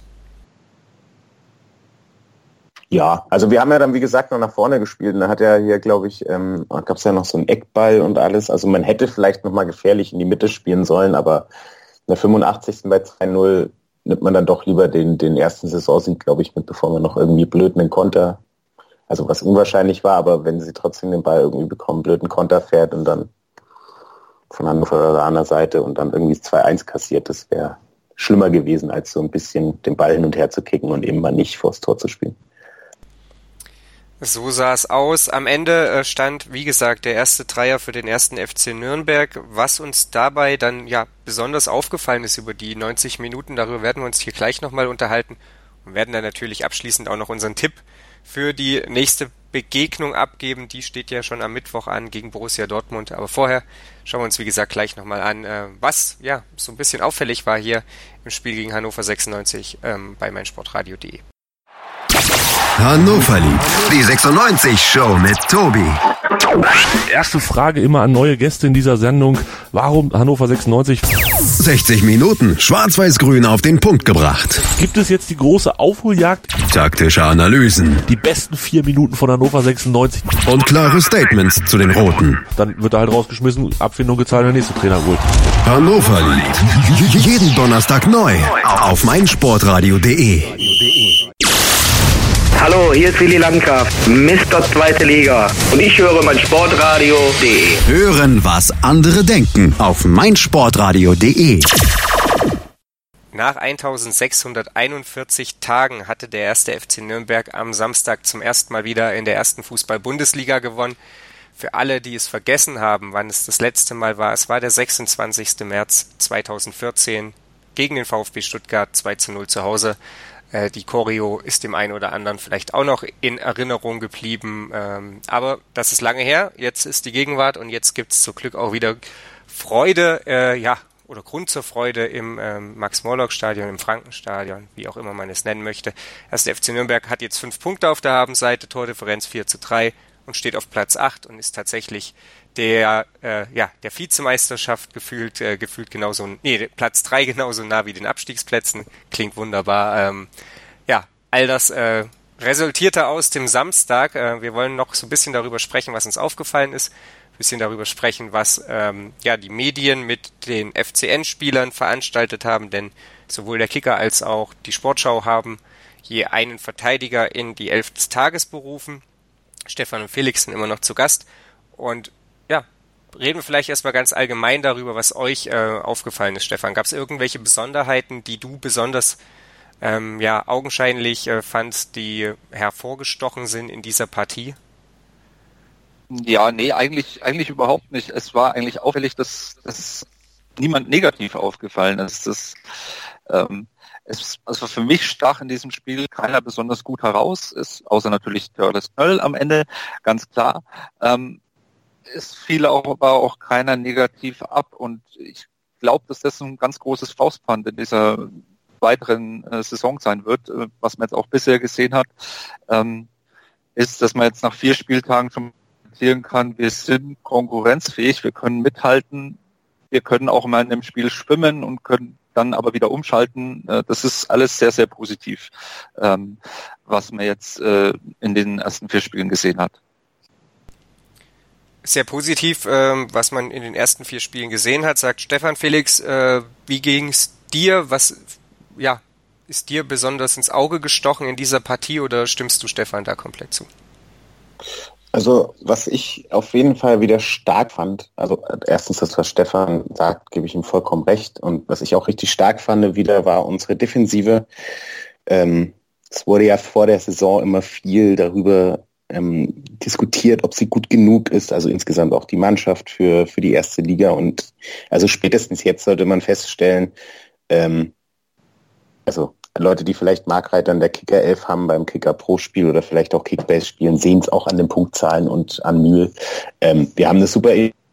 Ja, also wir haben ja dann, wie gesagt, noch nach vorne gespielt. Und da hat ja hier, glaube ich, gab es ja noch so einen Eckball und alles. Also man hätte vielleicht nochmal gefährlich in die Mitte spielen sollen, aber in der 85. bei 2-0 nimmt man dann doch lieber den ersten Saisonsieg, glaube ich, mit, bevor man noch irgendwie blöd einen Konter, also was unwahrscheinlich war, aber wenn sie trotzdem den Ball irgendwie bekommen, blöden Konter fährt und dann von Hannoveraner Seite und dann irgendwie 2-1 kassiert, das wäre schlimmer gewesen, als so ein bisschen den Ball hin und her zu kicken und eben mal nicht vors Tor zu spielen. So sah es aus. Am Ende stand, wie gesagt, der erste Dreier für den ersten FC Nürnberg. Was uns dabei dann besonders aufgefallen ist über die 90 Minuten, darüber werden wir uns hier gleich nochmal unterhalten und werden dann natürlich abschließend auch noch unseren Tipp für die nächste Begegnung abgeben. Die steht ja schon am Mittwoch an gegen Borussia Dortmund. Aber vorher schauen wir uns, wie gesagt, gleich nochmal an, was so ein bisschen auffällig war hier im Spiel gegen Hannover 96 bei meinsportradio.de. Hannover liebt die 96 Show mit Tobi. Erste Frage immer an neue Gäste in dieser Sendung. Warum Hannover 96? 60 Minuten schwarz-weiß-grün auf den Punkt gebracht. Gibt es jetzt die große Aufholjagd? Taktische Analysen. Die besten 4 Minuten von Hannover 96. Und klare Statements zu den Roten. Dann wird er halt rausgeschmissen, Abfindung gezahlt, der nächste Trainer holt. Hannover liebt jeden Donnerstag neu auf meinsportradio.de. Hallo, hier ist Willi Landgraf, Mr. Zweite Liga. Und ich höre meinsportradio.de. Hören, was andere denken auf meinsportradio.de. Nach 1641 Tagen hatte der erste FC Nürnberg am Samstag zum ersten Mal wieder in der ersten Fußball-Bundesliga gewonnen. Für alle, die es vergessen haben, wann es das letzte Mal war, es war der 26. März 2014 gegen den VfB Stuttgart 2-0 zu Hause. Die Choreo ist dem einen oder anderen vielleicht auch noch in Erinnerung geblieben, aber das ist lange her. Jetzt ist die Gegenwart und jetzt gibt es zum Glück auch wieder Freude, oder Grund zur Freude im Max-Morlock-Stadion, im Frankenstadion, wie auch immer man es nennen möchte. Der FC Nürnberg hat jetzt 5 Punkte auf der Habenseite, Tordifferenz 4-3 und steht auf Platz 8 und ist tatsächlich der Vizemeisterschaft gefühlt genauso, Platz 3 genauso nah wie den Abstiegsplätzen. Klingt wunderbar. All das resultierte aus dem Samstag. Wir wollen noch so ein bisschen darüber sprechen, was uns aufgefallen ist. Ein bisschen darüber sprechen, was die Medien mit den FCN-Spielern veranstaltet haben, denn sowohl der Kicker als auch die Sportschau haben je einen Verteidiger in die 11 des Tages berufen. Stefan und Felix sind immer noch zu Gast und reden wir vielleicht erstmal ganz allgemein darüber, was euch aufgefallen ist, Stefan. Gab es irgendwelche Besonderheiten, die du besonders augenscheinlich fandst, die hervorgestochen sind in dieser Partie? Ja, nee, eigentlich überhaupt nicht. Es war eigentlich auffällig, dass niemand negativ aufgefallen ist. Also für mich stach in diesem Spiel keiner besonders gut heraus, ist außer natürlich Törles Knöll am Ende, ganz klar. Es fiel aber auch keiner negativ ab und ich glaube, dass das ein ganz großes Faustpfand in dieser weiteren Saison sein wird. Was man jetzt auch bisher gesehen hat, ist, dass man jetzt nach 4 Spieltagen schon erzählen kann, wir sind konkurrenzfähig, wir können mithalten, wir können auch mal in dem Spiel schwimmen und können dann aber wieder umschalten, das ist alles sehr, sehr positiv, was man jetzt in den ersten 4 Spielen gesehen hat. Sehr positiv, was man in den ersten 4 Spielen gesehen hat, sagt Stefan. Felix, wie ging's dir? Was ist dir besonders ins Auge gestochen in dieser Partie oder stimmst du Stefan da komplett zu? Also was ich auf jeden Fall wieder stark fand, also erstens das, was Stefan sagt, gebe ich ihm vollkommen recht. Und was ich auch richtig stark fand wieder, war unsere Defensive. Es wurde ja vor der Saison immer viel darüber diskutiert, ob sie gut genug ist, also insgesamt auch die Mannschaft für die erste Liga. Und also spätestens jetzt sollte man feststellen, also Leute, die vielleicht Markreiter in der Kicker 11 haben beim Kicker Pro Spiel oder vielleicht auch Kickbase spielen, sehen es auch an den Punktzahlen und an Mühe. Wir haben eine super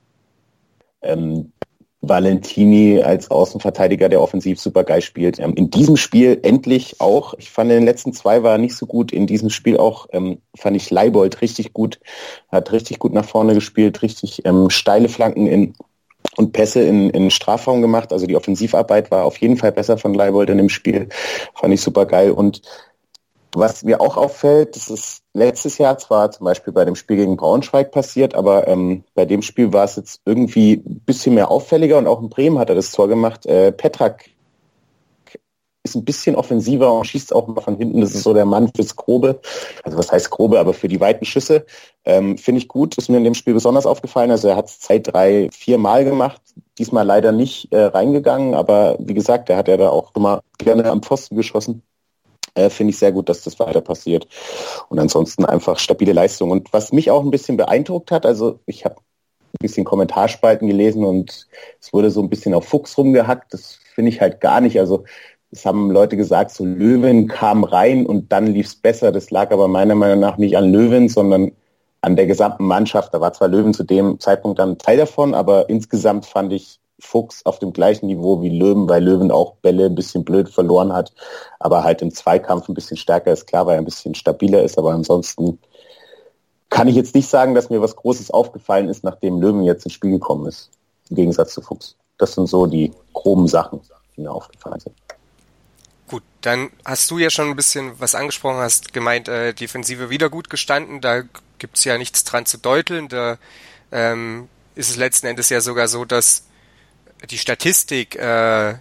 Valentini als Außenverteidiger, der offensiv super geil spielt. In diesem Spiel endlich auch, ich fand in den letzten 2 war er nicht so gut, in diesem Spiel auch fand ich Leibold richtig gut, hat richtig gut nach vorne gespielt, richtig steile Flanken und Pässe in Strafraum gemacht. Also die Offensivarbeit war auf jeden Fall besser von Leibold in dem Spiel. Fand ich super geil. Und was mir auch auffällt, das ist letztes Jahr zwar zum Beispiel bei dem Spiel gegen Braunschweig passiert, aber bei dem Spiel war es jetzt irgendwie ein bisschen mehr auffälliger und auch in Bremen hat er das Tor gemacht. Petrak ist ein bisschen offensiver und schießt auch mal von hinten. Das ist so der Mann fürs Grobe. Also was heißt Grobe, aber für die weiten Schüsse. Finde ich gut. Ist mir in dem Spiel besonders aufgefallen. Also er hat es 2, 3, 4 Mal gemacht. Diesmal leider nicht reingegangen. Aber wie gesagt, er hat ja da auch immer gerne am Pfosten geschossen. Finde ich sehr gut, dass das weiter passiert. Und ansonsten einfach stabile Leistung. Und was mich auch ein bisschen beeindruckt hat, also ich habe ein bisschen Kommentarspalten gelesen und es wurde so ein bisschen auf Fuchs rumgehackt. Das finde ich halt gar nicht. Also es haben Leute gesagt, so Löwen kam rein und dann lief es besser. Das lag aber meiner Meinung nach nicht an Löwen, sondern an der gesamten Mannschaft. Da war zwar Löwen zu dem Zeitpunkt dann Teil davon, aber insgesamt fand ich Fuchs auf dem gleichen Niveau wie Löwen, weil Löwen auch Bälle ein bisschen blöd verloren hat, aber halt im Zweikampf ein bisschen stärker ist, klar, weil er ein bisschen stabiler ist, aber ansonsten kann ich jetzt nicht sagen, dass mir was Großes aufgefallen ist, nachdem Löwen jetzt ins Spiel gekommen ist, im Gegensatz zu Fuchs. Das sind so die groben Sachen, die mir aufgefallen sind. Gut, dann hast du ja schon ein bisschen was angesprochen, hast gemeint, Defensive wieder gut gestanden, da gibt's ja nichts dran zu deuteln, da ist es letzten Endes ja sogar so, dass die Statistik deinem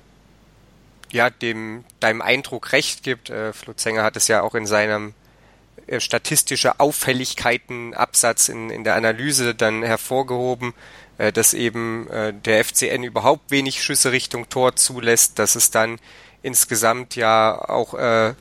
Eindruck recht gibt. Flo Zenger hat es ja auch in seinem statistische Auffälligkeiten-Absatz in der Analyse dann hervorgehoben, dass eben der FCN überhaupt wenig Schüsse Richtung Tor zulässt, dass es dann insgesamt ja auch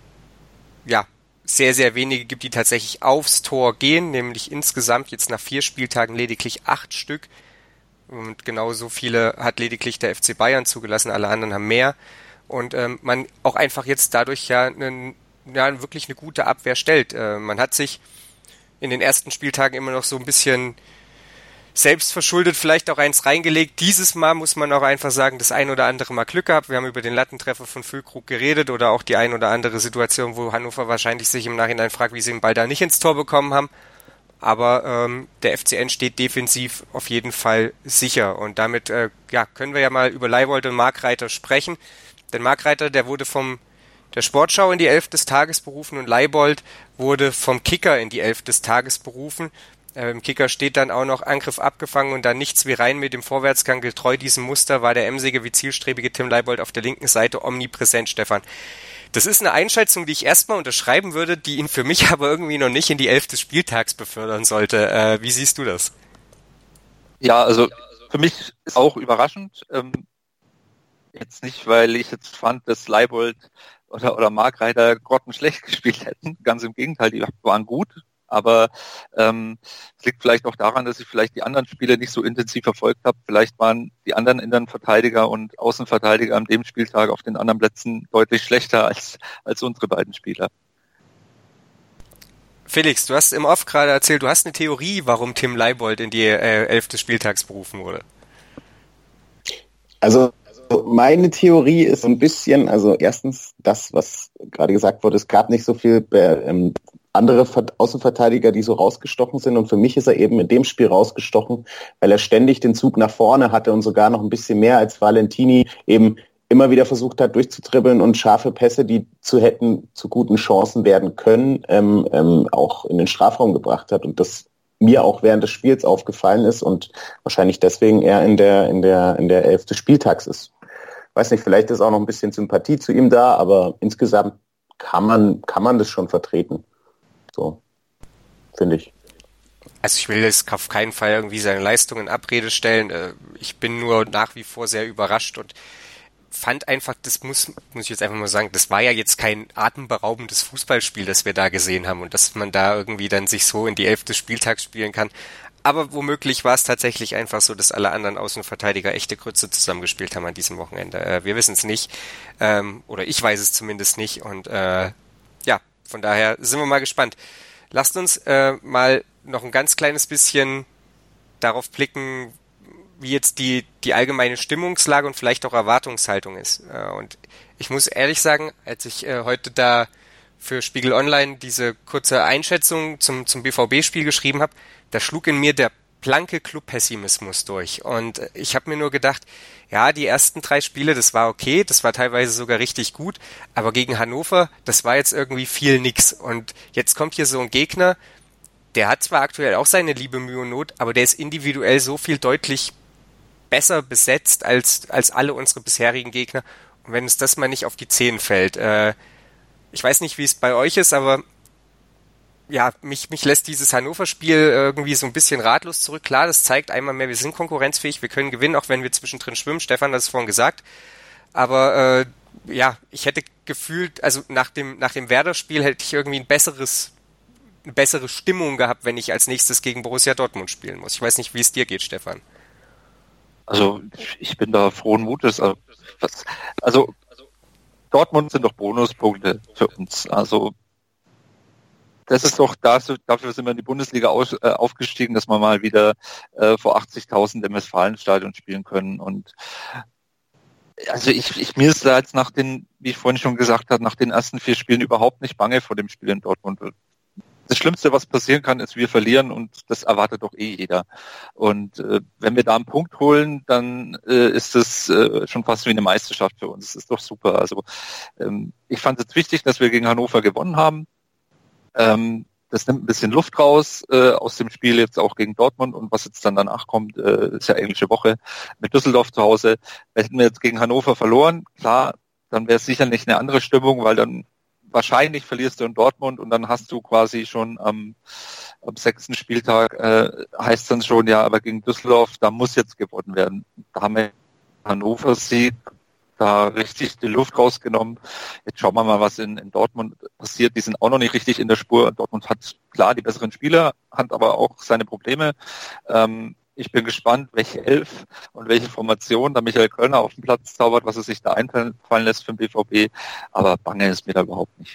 sehr, sehr wenige gibt, die tatsächlich aufs Tor gehen, nämlich insgesamt jetzt nach 4 Spieltagen lediglich 8 Stück. Und genauso viele hat lediglich der FC Bayern zugelassen, alle anderen haben mehr. Und man auch einfach jetzt dadurch wirklich eine gute Abwehr stellt. Man hat sich in den ersten Spieltagen immer noch so ein bisschen selbstverschuldet vielleicht auch eins reingelegt. Dieses Mal muss man auch einfach sagen, das ein oder andere Mal Glück gehabt. Wir haben über den Lattentreffer von Füllkrug geredet oder auch die ein oder andere Situation, wo Hannover wahrscheinlich sich im Nachhinein fragt, wie sie den Ball da nicht ins Tor bekommen haben. Aber der FCN steht defensiv auf jeden Fall sicher. Und damit können wir ja mal über Leibold und Markreiter sprechen. Denn Markreiter, der wurde vom der Sportschau in die 11 des Tages berufen und Leibold wurde vom Kicker in die 11 des Tages berufen. Im Kicker steht dann auch noch Angriff abgefangen und dann nichts wie rein mit dem Vorwärtsgang. Getreu diesem Muster war der emsige wie zielstrebige Tim Leibold auf der linken Seite omnipräsent, Stefan. Das ist eine Einschätzung, die ich erstmal unterschreiben würde, die ihn für mich aber irgendwie noch nicht in die 11 des Spieltags befördern sollte. Wie siehst du das? Ja, also für mich ist auch überraschend. Jetzt nicht, weil ich jetzt fand, dass Leibold oder Markreiter grottenschlecht gespielt hätten. Ganz im Gegenteil, die waren gut. Aber es liegt vielleicht auch daran, dass ich vielleicht die anderen Spiele nicht so intensiv verfolgt habe. Vielleicht waren die anderen Innenverteidiger und Außenverteidiger an dem Spieltag auf den anderen Plätzen deutlich schlechter als unsere beiden Spieler. Felix, du hast im Off gerade erzählt, du hast eine Theorie, warum Tim Leibold in die 11 des Spieltags berufen wurde. Also meine Theorie ist so ein bisschen, also erstens das, was gerade gesagt wurde, es gab nicht so viel andere Außenverteidiger, die so rausgestochen sind, und für mich ist er eben in dem Spiel rausgestochen, weil er ständig den Zug nach vorne hatte und sogar noch ein bisschen mehr als Valentini eben immer wieder versucht hat, durchzudribbeln und scharfe Pässe, die hätten zu guten Chancen werden können, auch in den Strafraum gebracht hat. Und das mir auch während des Spiels aufgefallen ist und wahrscheinlich deswegen er in der 11. des Spieltags ist. Weiß nicht, vielleicht ist auch noch ein bisschen Sympathie zu ihm da, aber insgesamt kann man das schon vertreten. So, finde ich. Also ich will jetzt auf keinen Fall irgendwie seine Leistungen in Abrede stellen. Ich bin nur nach wie vor sehr überrascht und fand einfach, das muss ich jetzt einfach mal sagen, das war ja jetzt kein atemberaubendes Fußballspiel, das wir da gesehen haben und dass man da irgendwie dann sich so in die 11. des Spieltags spielen kann. Aber womöglich war es tatsächlich einfach so, dass alle anderen Außenverteidiger echte Grütze zusammengespielt haben an diesem Wochenende. Wir wissen es nicht, oder ich weiß es zumindest nicht und von daher sind wir mal gespannt. Lasst uns mal noch ein ganz kleines bisschen darauf blicken, wie jetzt die allgemeine Stimmungslage und vielleicht auch Erwartungshaltung ist. Und ich muss ehrlich sagen, als ich heute da für Spiegel Online diese kurze Einschätzung zum BVB-Spiel geschrieben habe, da schlug in mir der blanke Club-Pessimismus durch. Und ich habe mir nur gedacht, ja, die ersten 3 Spiele, das war okay, das war teilweise sogar richtig gut, aber gegen Hannover, das war jetzt irgendwie viel nix. Und jetzt kommt hier so ein Gegner, der hat zwar aktuell auch seine Liebe, Mühe und Not, aber der ist individuell so viel deutlich besser besetzt als alle unsere bisherigen Gegner. Und wenn uns das mal nicht auf die Zehen fällt, ich weiß nicht, wie es bei euch ist, aber ja, mich lässt dieses Hannover-Spiel irgendwie so ein bisschen ratlos zurück. Klar, das zeigt einmal mehr, wir sind konkurrenzfähig, wir können gewinnen, auch wenn wir zwischendrin schwimmen. Stefan hat es vorhin gesagt. Aber ich hätte gefühlt, also nach dem Werder-Spiel hätte ich irgendwie eine bessere Stimmung gehabt, wenn ich als nächstes gegen Borussia Dortmund spielen muss. Ich weiß nicht, wie es dir geht, Stefan. Also ich bin da frohen Mutes. Also Dortmund sind doch Bonuspunkte für uns. Also das ist doch, dafür sind wir in die Bundesliga aufgestiegen, dass wir mal wieder vor 80.000 im Westfalenstadion spielen können. Und also mir ist da jetzt wie ich vorhin schon gesagt habe, nach den ersten 4 Spielen überhaupt nicht bange vor dem Spiel in Dortmund. Das Schlimmste, was passieren kann, ist, wir verlieren und das erwartet doch jeder. Und wenn wir da einen Punkt holen, dann ist es schon fast wie eine Meisterschaft für uns. Das ist doch super. Also ich fand es wichtig, dass wir gegen Hannover gewonnen haben. Das nimmt ein bisschen Luft raus aus dem Spiel jetzt auch gegen Dortmund und was jetzt dann danach kommt, ist ja englische Woche mit Düsseldorf zu Hause. Hätten wir jetzt gegen Hannover verloren, klar, dann wäre es sicherlich eine andere Stimmung, weil dann wahrscheinlich verlierst du in Dortmund und dann hast du quasi schon am 6. Spieltag heißt dann schon, ja, aber gegen Düsseldorf, da muss jetzt gewonnen werden. Da haben wir Hannover-Sieg da richtig die Luft rausgenommen. Jetzt schauen wir mal, was in Dortmund passiert. Die sind auch noch nicht richtig in der Spur. Dortmund hat klar die besseren Spieler, hat aber auch seine Probleme. Ich bin gespannt, welche 11 und welche Formation da Michael Kölner auf den Platz zaubert, was er sich da einfallen lässt für den BVB. Aber bange ist mir da überhaupt nicht.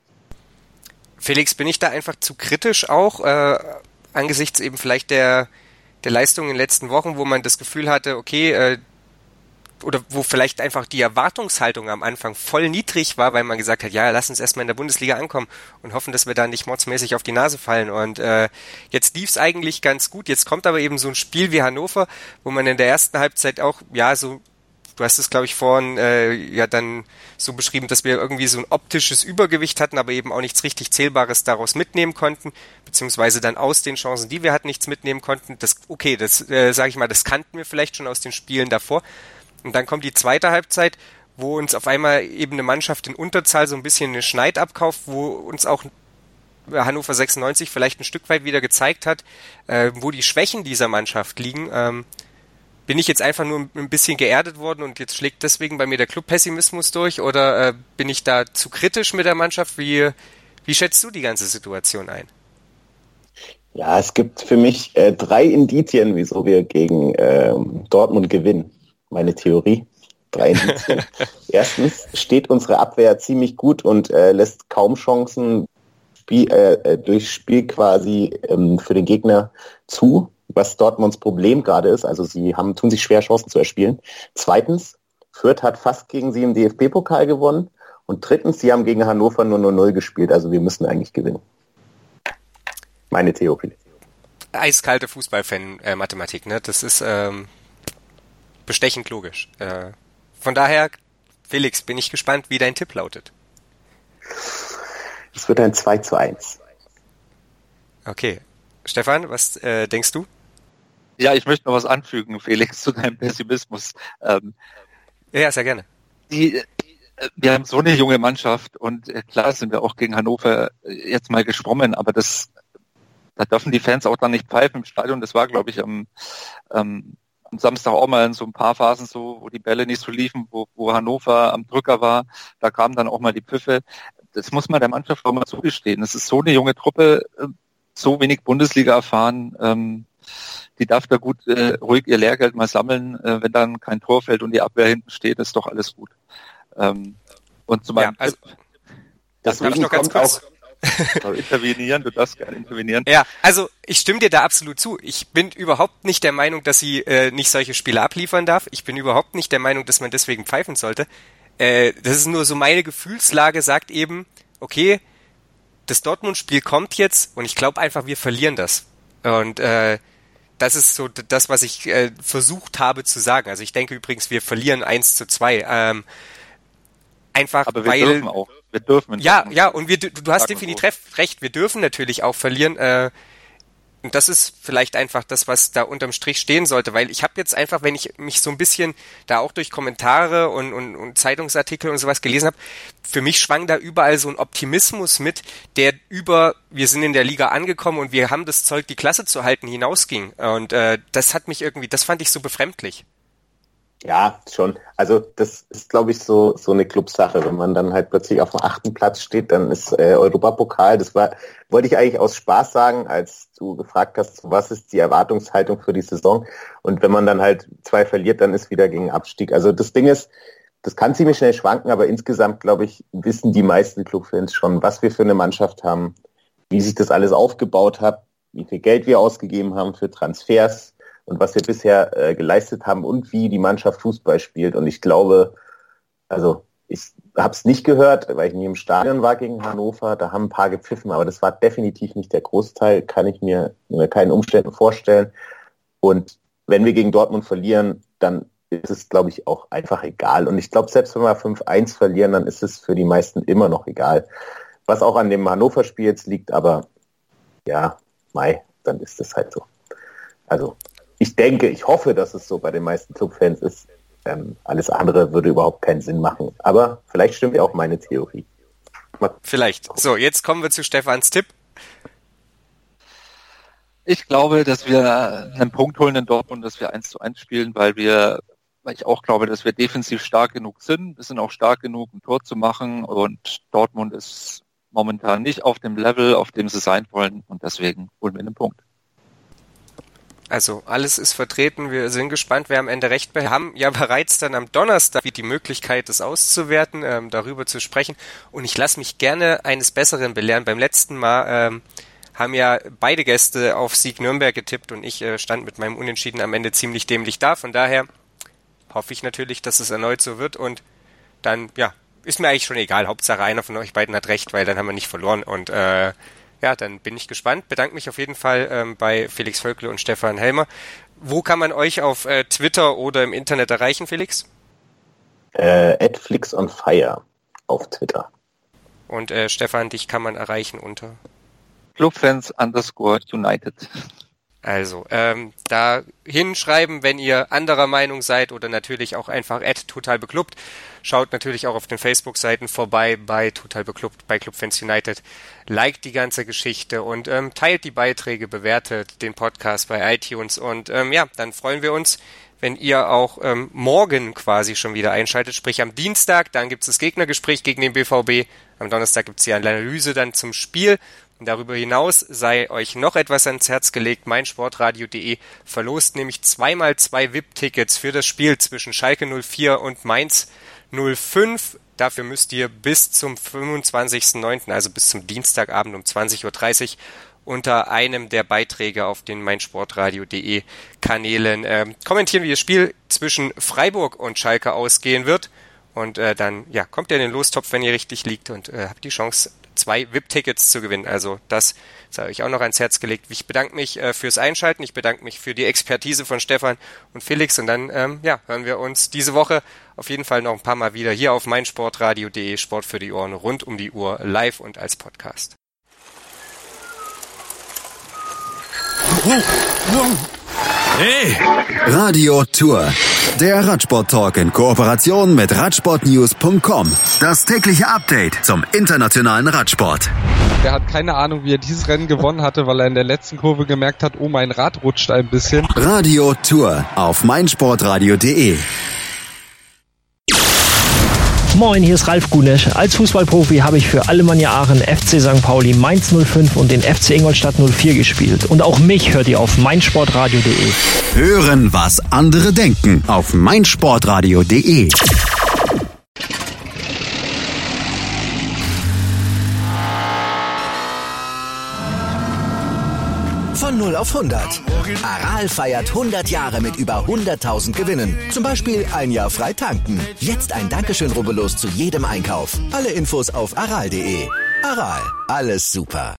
Felix, bin ich da einfach zu kritisch auch, angesichts eben vielleicht der Leistung in den letzten Wochen, wo man das Gefühl hatte, okay, oder wo vielleicht einfach die Erwartungshaltung am Anfang voll niedrig war, weil man gesagt hat, ja, lass uns erstmal in der Bundesliga ankommen und hoffen, dass wir da nicht mordsmäßig auf die Nase fallen. Und jetzt lief es eigentlich ganz gut. Jetzt kommt aber eben so ein Spiel wie Hannover, wo man in der ersten Halbzeit auch, ja, so, du hast es, glaube ich, vorhin dann so beschrieben, dass wir irgendwie so ein optisches Übergewicht hatten, aber eben auch nichts richtig Zählbares daraus mitnehmen konnten, beziehungsweise dann aus den Chancen, die wir hatten, nichts mitnehmen konnten. Das sage ich mal, das kannten wir vielleicht schon aus den Spielen davor. Und dann kommt die zweite Halbzeit, wo uns auf einmal eben eine Mannschaft in Unterzahl so ein bisschen einen Schneid abkauft, wo uns auch Hannover 96 vielleicht ein Stück weit wieder gezeigt hat, wo die Schwächen dieser Mannschaft liegen. Bin ich jetzt einfach nur ein bisschen geerdet worden und jetzt schlägt deswegen bei mir der Club-Pessimismus durch oder bin ich da zu kritisch mit der Mannschaft? Wie schätzt du die ganze Situation ein? Ja, es gibt für mich 3 Indizien, wieso wir gegen Dortmund gewinnen. Meine Theorie. 3 Indizien. Erstens steht unsere Abwehr ziemlich gut und lässt kaum Chancen durchs Spiel quasi für den Gegner zu, was Dortmunds Problem gerade ist. Also sie tun sich schwer, Chancen zu erspielen. Zweitens, Fürth hat fast gegen sie im DFB-Pokal gewonnen. Und drittens, sie haben gegen Hannover nur 0-0 gespielt. Also wir müssen eigentlich gewinnen. Meine Theorie. Eiskalte Fußballfan-Mathematik, ne? Das ist bestechend logisch. Von daher Felix, bin ich gespannt, wie dein Tipp lautet. Es wird ein 2:1. Okay. Stefan, was denkst du? Ja, ich möchte noch was anfügen, Felix, zu deinem Pessimismus. Ja, sehr gerne. Wir haben so eine junge Mannschaft und klar sind wir auch gegen Hannover jetzt mal geschwommen, aber da dürfen die Fans auch dann nicht pfeifen im Stadion. Das war, glaube ich, am Samstag auch mal in so ein paar Phasen so, wo die Bälle nicht so liefen, wo Hannover am Drücker war. Da kamen dann auch mal die Pfiffe. Das muss man der Mannschaft auch mal zugestehen. Es ist so eine junge Truppe, so wenig Bundesliga erfahren. Die darf da gut ruhig ihr Lehrgeld mal sammeln. Wenn dann kein Tor fällt und die Abwehr hinten steht, ist doch alles gut. Und zu meinem Tipp, das darf ich noch ganz kurz intervenieren, du darfst gerne intervenieren. Ja, also ich stimme dir da absolut zu. Ich bin überhaupt nicht der Meinung, dass sie nicht solche Spiele abliefern darf. Ich bin überhaupt nicht der Meinung, dass man deswegen pfeifen sollte. Das ist nur so meine Gefühlslage, sagt eben, okay, das Dortmund-Spiel kommt jetzt und ich glaube einfach, wir verlieren das. Und das ist so das, was ich versucht habe zu sagen. Also ich denke übrigens, wir verlieren 1:2. Einfach aber wir weil dürfen auch. Wir dürfen. Ja, und du hast definitiv recht. Wir dürfen natürlich auch verlieren. Und das ist vielleicht einfach das, was da unterm Strich stehen sollte, weil ich habe jetzt einfach, wenn ich mich so ein bisschen da auch durch Kommentare und Zeitungsartikel und sowas gelesen habe, für mich schwang da überall so ein Optimismus mit, der über, wir sind in der Liga angekommen und wir haben das Zeug, die Klasse zu halten, hinausging. Und das fand ich so befremdlich. Ja, schon. Also das ist, glaube ich, so eine Clubsache. Wenn man dann halt plötzlich auf dem 8. Platz steht, dann ist Europapokal. Wollte ich eigentlich aus Spaß sagen, als du gefragt hast, was ist die Erwartungshaltung für die Saison? Und wenn man dann halt 2 verliert, dann ist wieder gegen Abstieg. Also das Ding ist, das kann ziemlich schnell schwanken, aber insgesamt, glaube ich, wissen die meisten Clubfans schon, was wir für eine Mannschaft haben, wie sich das alles aufgebaut hat, wie viel Geld wir ausgegeben haben für Transfers und was wir bisher geleistet haben und wie die Mannschaft Fußball spielt. Und ich glaube, also ich habe es nicht gehört, weil ich nie im Stadion war gegen Hannover. Da haben ein paar gepfiffen, aber das war definitiv nicht der Großteil, kann ich mir unter keinen Umständen vorstellen. Und wenn wir gegen Dortmund verlieren, dann ist es, glaube ich, auch einfach egal. Und ich glaube, selbst wenn wir 5:1 verlieren, dann ist es für die meisten immer noch egal. Was auch an dem Hannover-Spiel jetzt liegt, aber ja, dann ist es halt so. Also ich hoffe, dass es so bei den meisten Clubfans ist. Alles andere würde überhaupt keinen Sinn machen. Aber vielleicht stimmt ja auch meine Theorie. Vielleicht. So, jetzt kommen wir zu Stefans Tipp. Ich glaube, dass wir einen Punkt holen in Dortmund, dass wir 1:1 spielen, weil ich auch glaube, dass wir defensiv stark genug sind. Wir sind auch stark genug, ein Tor zu machen. Und Dortmund ist momentan nicht auf dem Level, auf dem sie sein wollen. Und deswegen holen wir einen Punkt. Also alles ist vertreten, wir sind gespannt, wer am Ende recht behält. Wir haben ja bereits dann am Donnerstag die Möglichkeit, das auszuwerten, darüber zu sprechen. Und ich lasse mich gerne eines Besseren belehren. Beim letzten Mal haben ja beide Gäste auf Sieg Nürnberg getippt und ich stand mit meinem Unentschieden am Ende ziemlich dämlich da. Von daher hoffe ich natürlich, dass es erneut so wird. Und dann, ja, ist mir eigentlich schon egal. Hauptsache einer von euch beiden hat recht, weil dann haben wir nicht verloren. Und ja, dann bin ich gespannt. Bedanke mich auf jeden Fall bei Felix Völkle und Stefan Helmer. Wo kann man euch auf Twitter oder im Internet erreichen, Felix? @flixonfire auf Twitter. Und Stefan, dich kann man erreichen unter? Clubfans_United. Also, da hinschreiben, wenn ihr anderer Meinung seid oder natürlich auch einfach @totalbeklubbt. Schaut natürlich auch auf den Facebook-Seiten vorbei bei Total Beklubbt, bei Clubfans United. Liked die ganze Geschichte und teilt die Beiträge, bewertet den Podcast bei iTunes und ja, dann freuen wir uns, wenn ihr auch morgen quasi schon wieder einschaltet, sprich am Dienstag, dann gibt's das Gegnergespräch gegen den BVB, am Donnerstag gibt's die Analyse dann zum Spiel. Und darüber hinaus sei euch noch etwas ans Herz gelegt. meinsportradio.de verlost nämlich 2x2 VIP-Tickets für das Spiel zwischen Schalke 04 und Mainz 05. Dafür müsst ihr bis zum 25.09., also bis zum Dienstagabend um 20.30 Uhr unter einem der Beiträge auf den meinsportradio.de Kanälen kommentieren, wie das Spiel zwischen Freiburg und Schalke ausgehen wird. Und dann ja, kommt ihr in den Lostopf, wenn ihr richtig liegt und habt die Chance, 2 VIP-Tickets zu gewinnen. Also das sei euch auch noch ans Herz gelegt. Ich bedanke mich fürs Einschalten. Ich bedanke mich für die Expertise von Stefan und Felix. Und dann hören wir uns diese Woche auf jeden Fall noch ein paar Mal wieder hier auf meinsportradio.de. Sport für die Ohren rund um die Uhr, live und als Podcast. Hey! Radio Tour. Der Radsport-Talk in Kooperation mit Radsportnews.com. Das tägliche Update zum internationalen Radsport. Er hat keine Ahnung, wie er dieses Rennen gewonnen hatte, weil er in der letzten Kurve gemerkt hat, oh, mein Rad rutscht ein bisschen. Radio Tour auf meinsportradio.de. Moin, hier ist Ralf Gunesch. Als Fußballprofi habe ich für Alemannia Aachen, FC St. Pauli, Mainz 05 und den FC Ingolstadt 04 gespielt. Und auch mich hört ihr auf meinsportradio.de. Hören, was andere denken auf meinsportradio.de. Von 0 auf 100. Aral feiert 100 Jahre mit über 100.000 Gewinnen. Zum Beispiel ein Jahr frei tanken. Jetzt ein Dankeschön, rubbellos zu jedem Einkauf. Alle Infos auf aral.de. Aral, alles super.